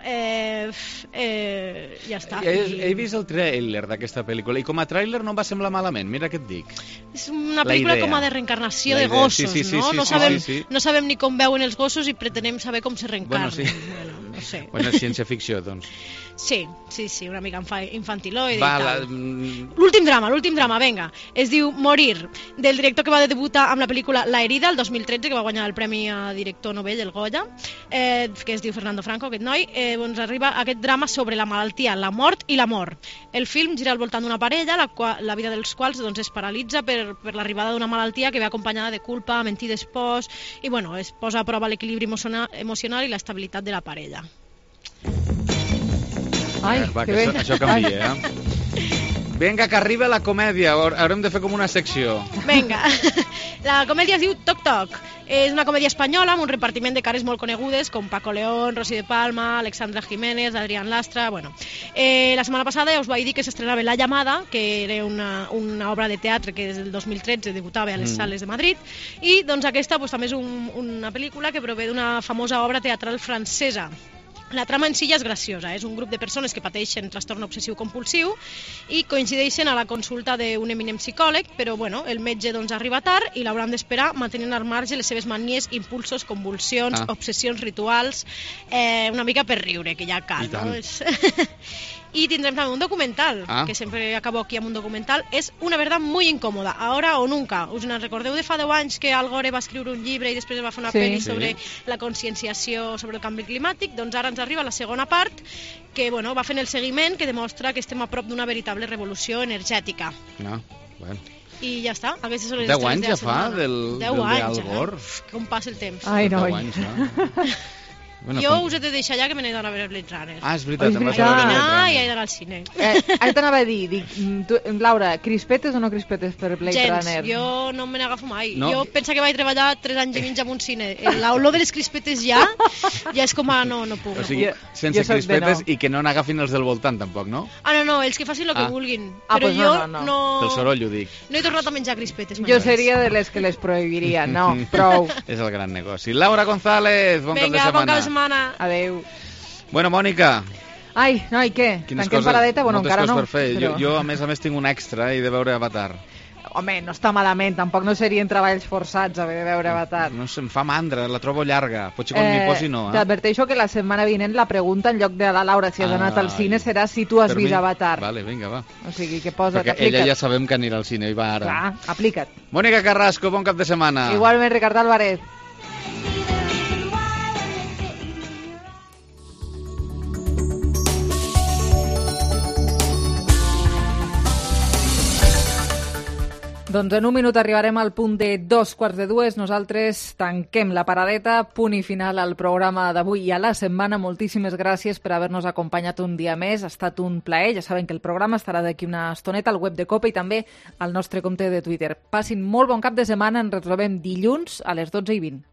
ja està. He vist el tràiler d'aquesta pel·lícula i com a tràiler no em va semblar malament, mira què et dic. És una pel·lícula com a de reencarnació de gossos, no? No sabem ni com veuen els gossos i pretenem saber com se reencarnen. No sé. Bueno, és ciència-ficció, doncs. Sí, una mica infantiloide i tal. L'últim drama, venga. Es diu Morir, del director que va debutar amb la pel·lícula La herida, el 2013, que va guanyar el Premi a Director Nobel, el Goya, que es diu Fernando Franco, aquest noi. Doncs arriba aquest drama sobre la malaltia, la mort i l'amor. El film gira al voltant d'una parella, la vida dels quals doncs, es paralitza per l'arribada d'una malaltia que ve acompanyada de culpa, mentides pors, i bueno, es posa a prova l'equilibri emocional i l'estabilitat de la parella. Ai, va, que bé. Això canvia, Vinga, que arriba la comèdia. Haurem de fer com una secció. Vinga. La comèdia es diu Toc Toc. És una comèdia espanyola amb un repartiment de cares molt conegudes com Paco León, Rosy de Palma, Alexandra Jiménez, Adrián Lastra... Bueno, la setmana passada ja us vaig dir que s'estrenava La llamada, que era una obra de teatre que des del 2013 debutava a les sales de Madrid, i doncs aquesta també és una pel·lícula que prové d'una famosa obra teatral francesa. La trama en si ja és graciosa, és un grup de persones que pateixen trastorn obsessiu-compulsiu i coincideixen a la consulta d'un eminent psicòleg, però bueno, el metge doncs arriba tard i l'hauran d'esperar mantenint al marge les seves manies, impulsos, convulsions, obsessions rituals, una mica per riure, que ja cal, no? I tindrem també un documental, que sempre acabo aquí amb un documental. És Una verdad muy incòmoda, ahora o nunca. Us en recordeu de fa 10 anys que Al Gore va escriure un llibre i després va fer una pel·li sobre la conscienciació sobre el canvi climàtic? Doncs ara ens arriba la segona part, que bueno, va fent el seguiment, que demostra que estem a prop d'una veritable revolució energètica. I ja està, aquestes són les 10 anys ja fa del Al Gore? Com passa el temps. Ai, noi. Bueno, jo us he de deixar ja que me n'he d'anar a veure Blade Runner. És veritat. I he d'anar al cine. Ara t'anava a dir, Laura, crispetes o no crispetes per Blade Runner? Jo no me n'agafo mai. Jo penso que vaig treballar 3 anys i mig en un cine. L'olor de les crispetes ja és com a no puc. O sigui, sense crispetes i que no n'agafin els del voltant tampoc, no? No, els que facin el que vulguin. Però jo no... Pel soroll ho dic. No he tornat a menjar crispetes. Jo seria de les que les prohibiria. No, prou. És el gran negoci. Laura González, bon cap de setmana. Adeu. Bueno, Mònica. Ai, què? Tanquem paradeta? Bueno, encara no. Moltes coses per fer. Jo, a més, tinc un extra i de veure Avatar. Home, no està malament, tampoc no serien treballs forçats haver de veure Avatar. No sé, em fa mandra, la trobo llarga. Potser quan m'hi posi no. T'adverteixo que la setmana vinent la pregunta, en lloc de la Laura si has anat al cine, serà si tu has vist Avatar. Vale, vinga, va. O sigui, que posa't, perquè aplica't. Ella ja sabem que anirà al cine i va ara. Clar, aplica't. Mònica Carrasco, bon cap de setmana. Igualment, Ricard Álvarez. Doncs en un minut arribarem al punt de 2:45. Nosaltres tanquem la paradeta, punt i final al programa d'avui i a la setmana. Moltíssimes gràcies per haver-nos acompanyat un dia més. Ha estat un plaer. Ja saben que el programa estarà d'aquí una estoneta al web de COPE i també al nostre compte de Twitter. Passin molt bon cap de setmana. Ens retrobem dilluns a les 12:20.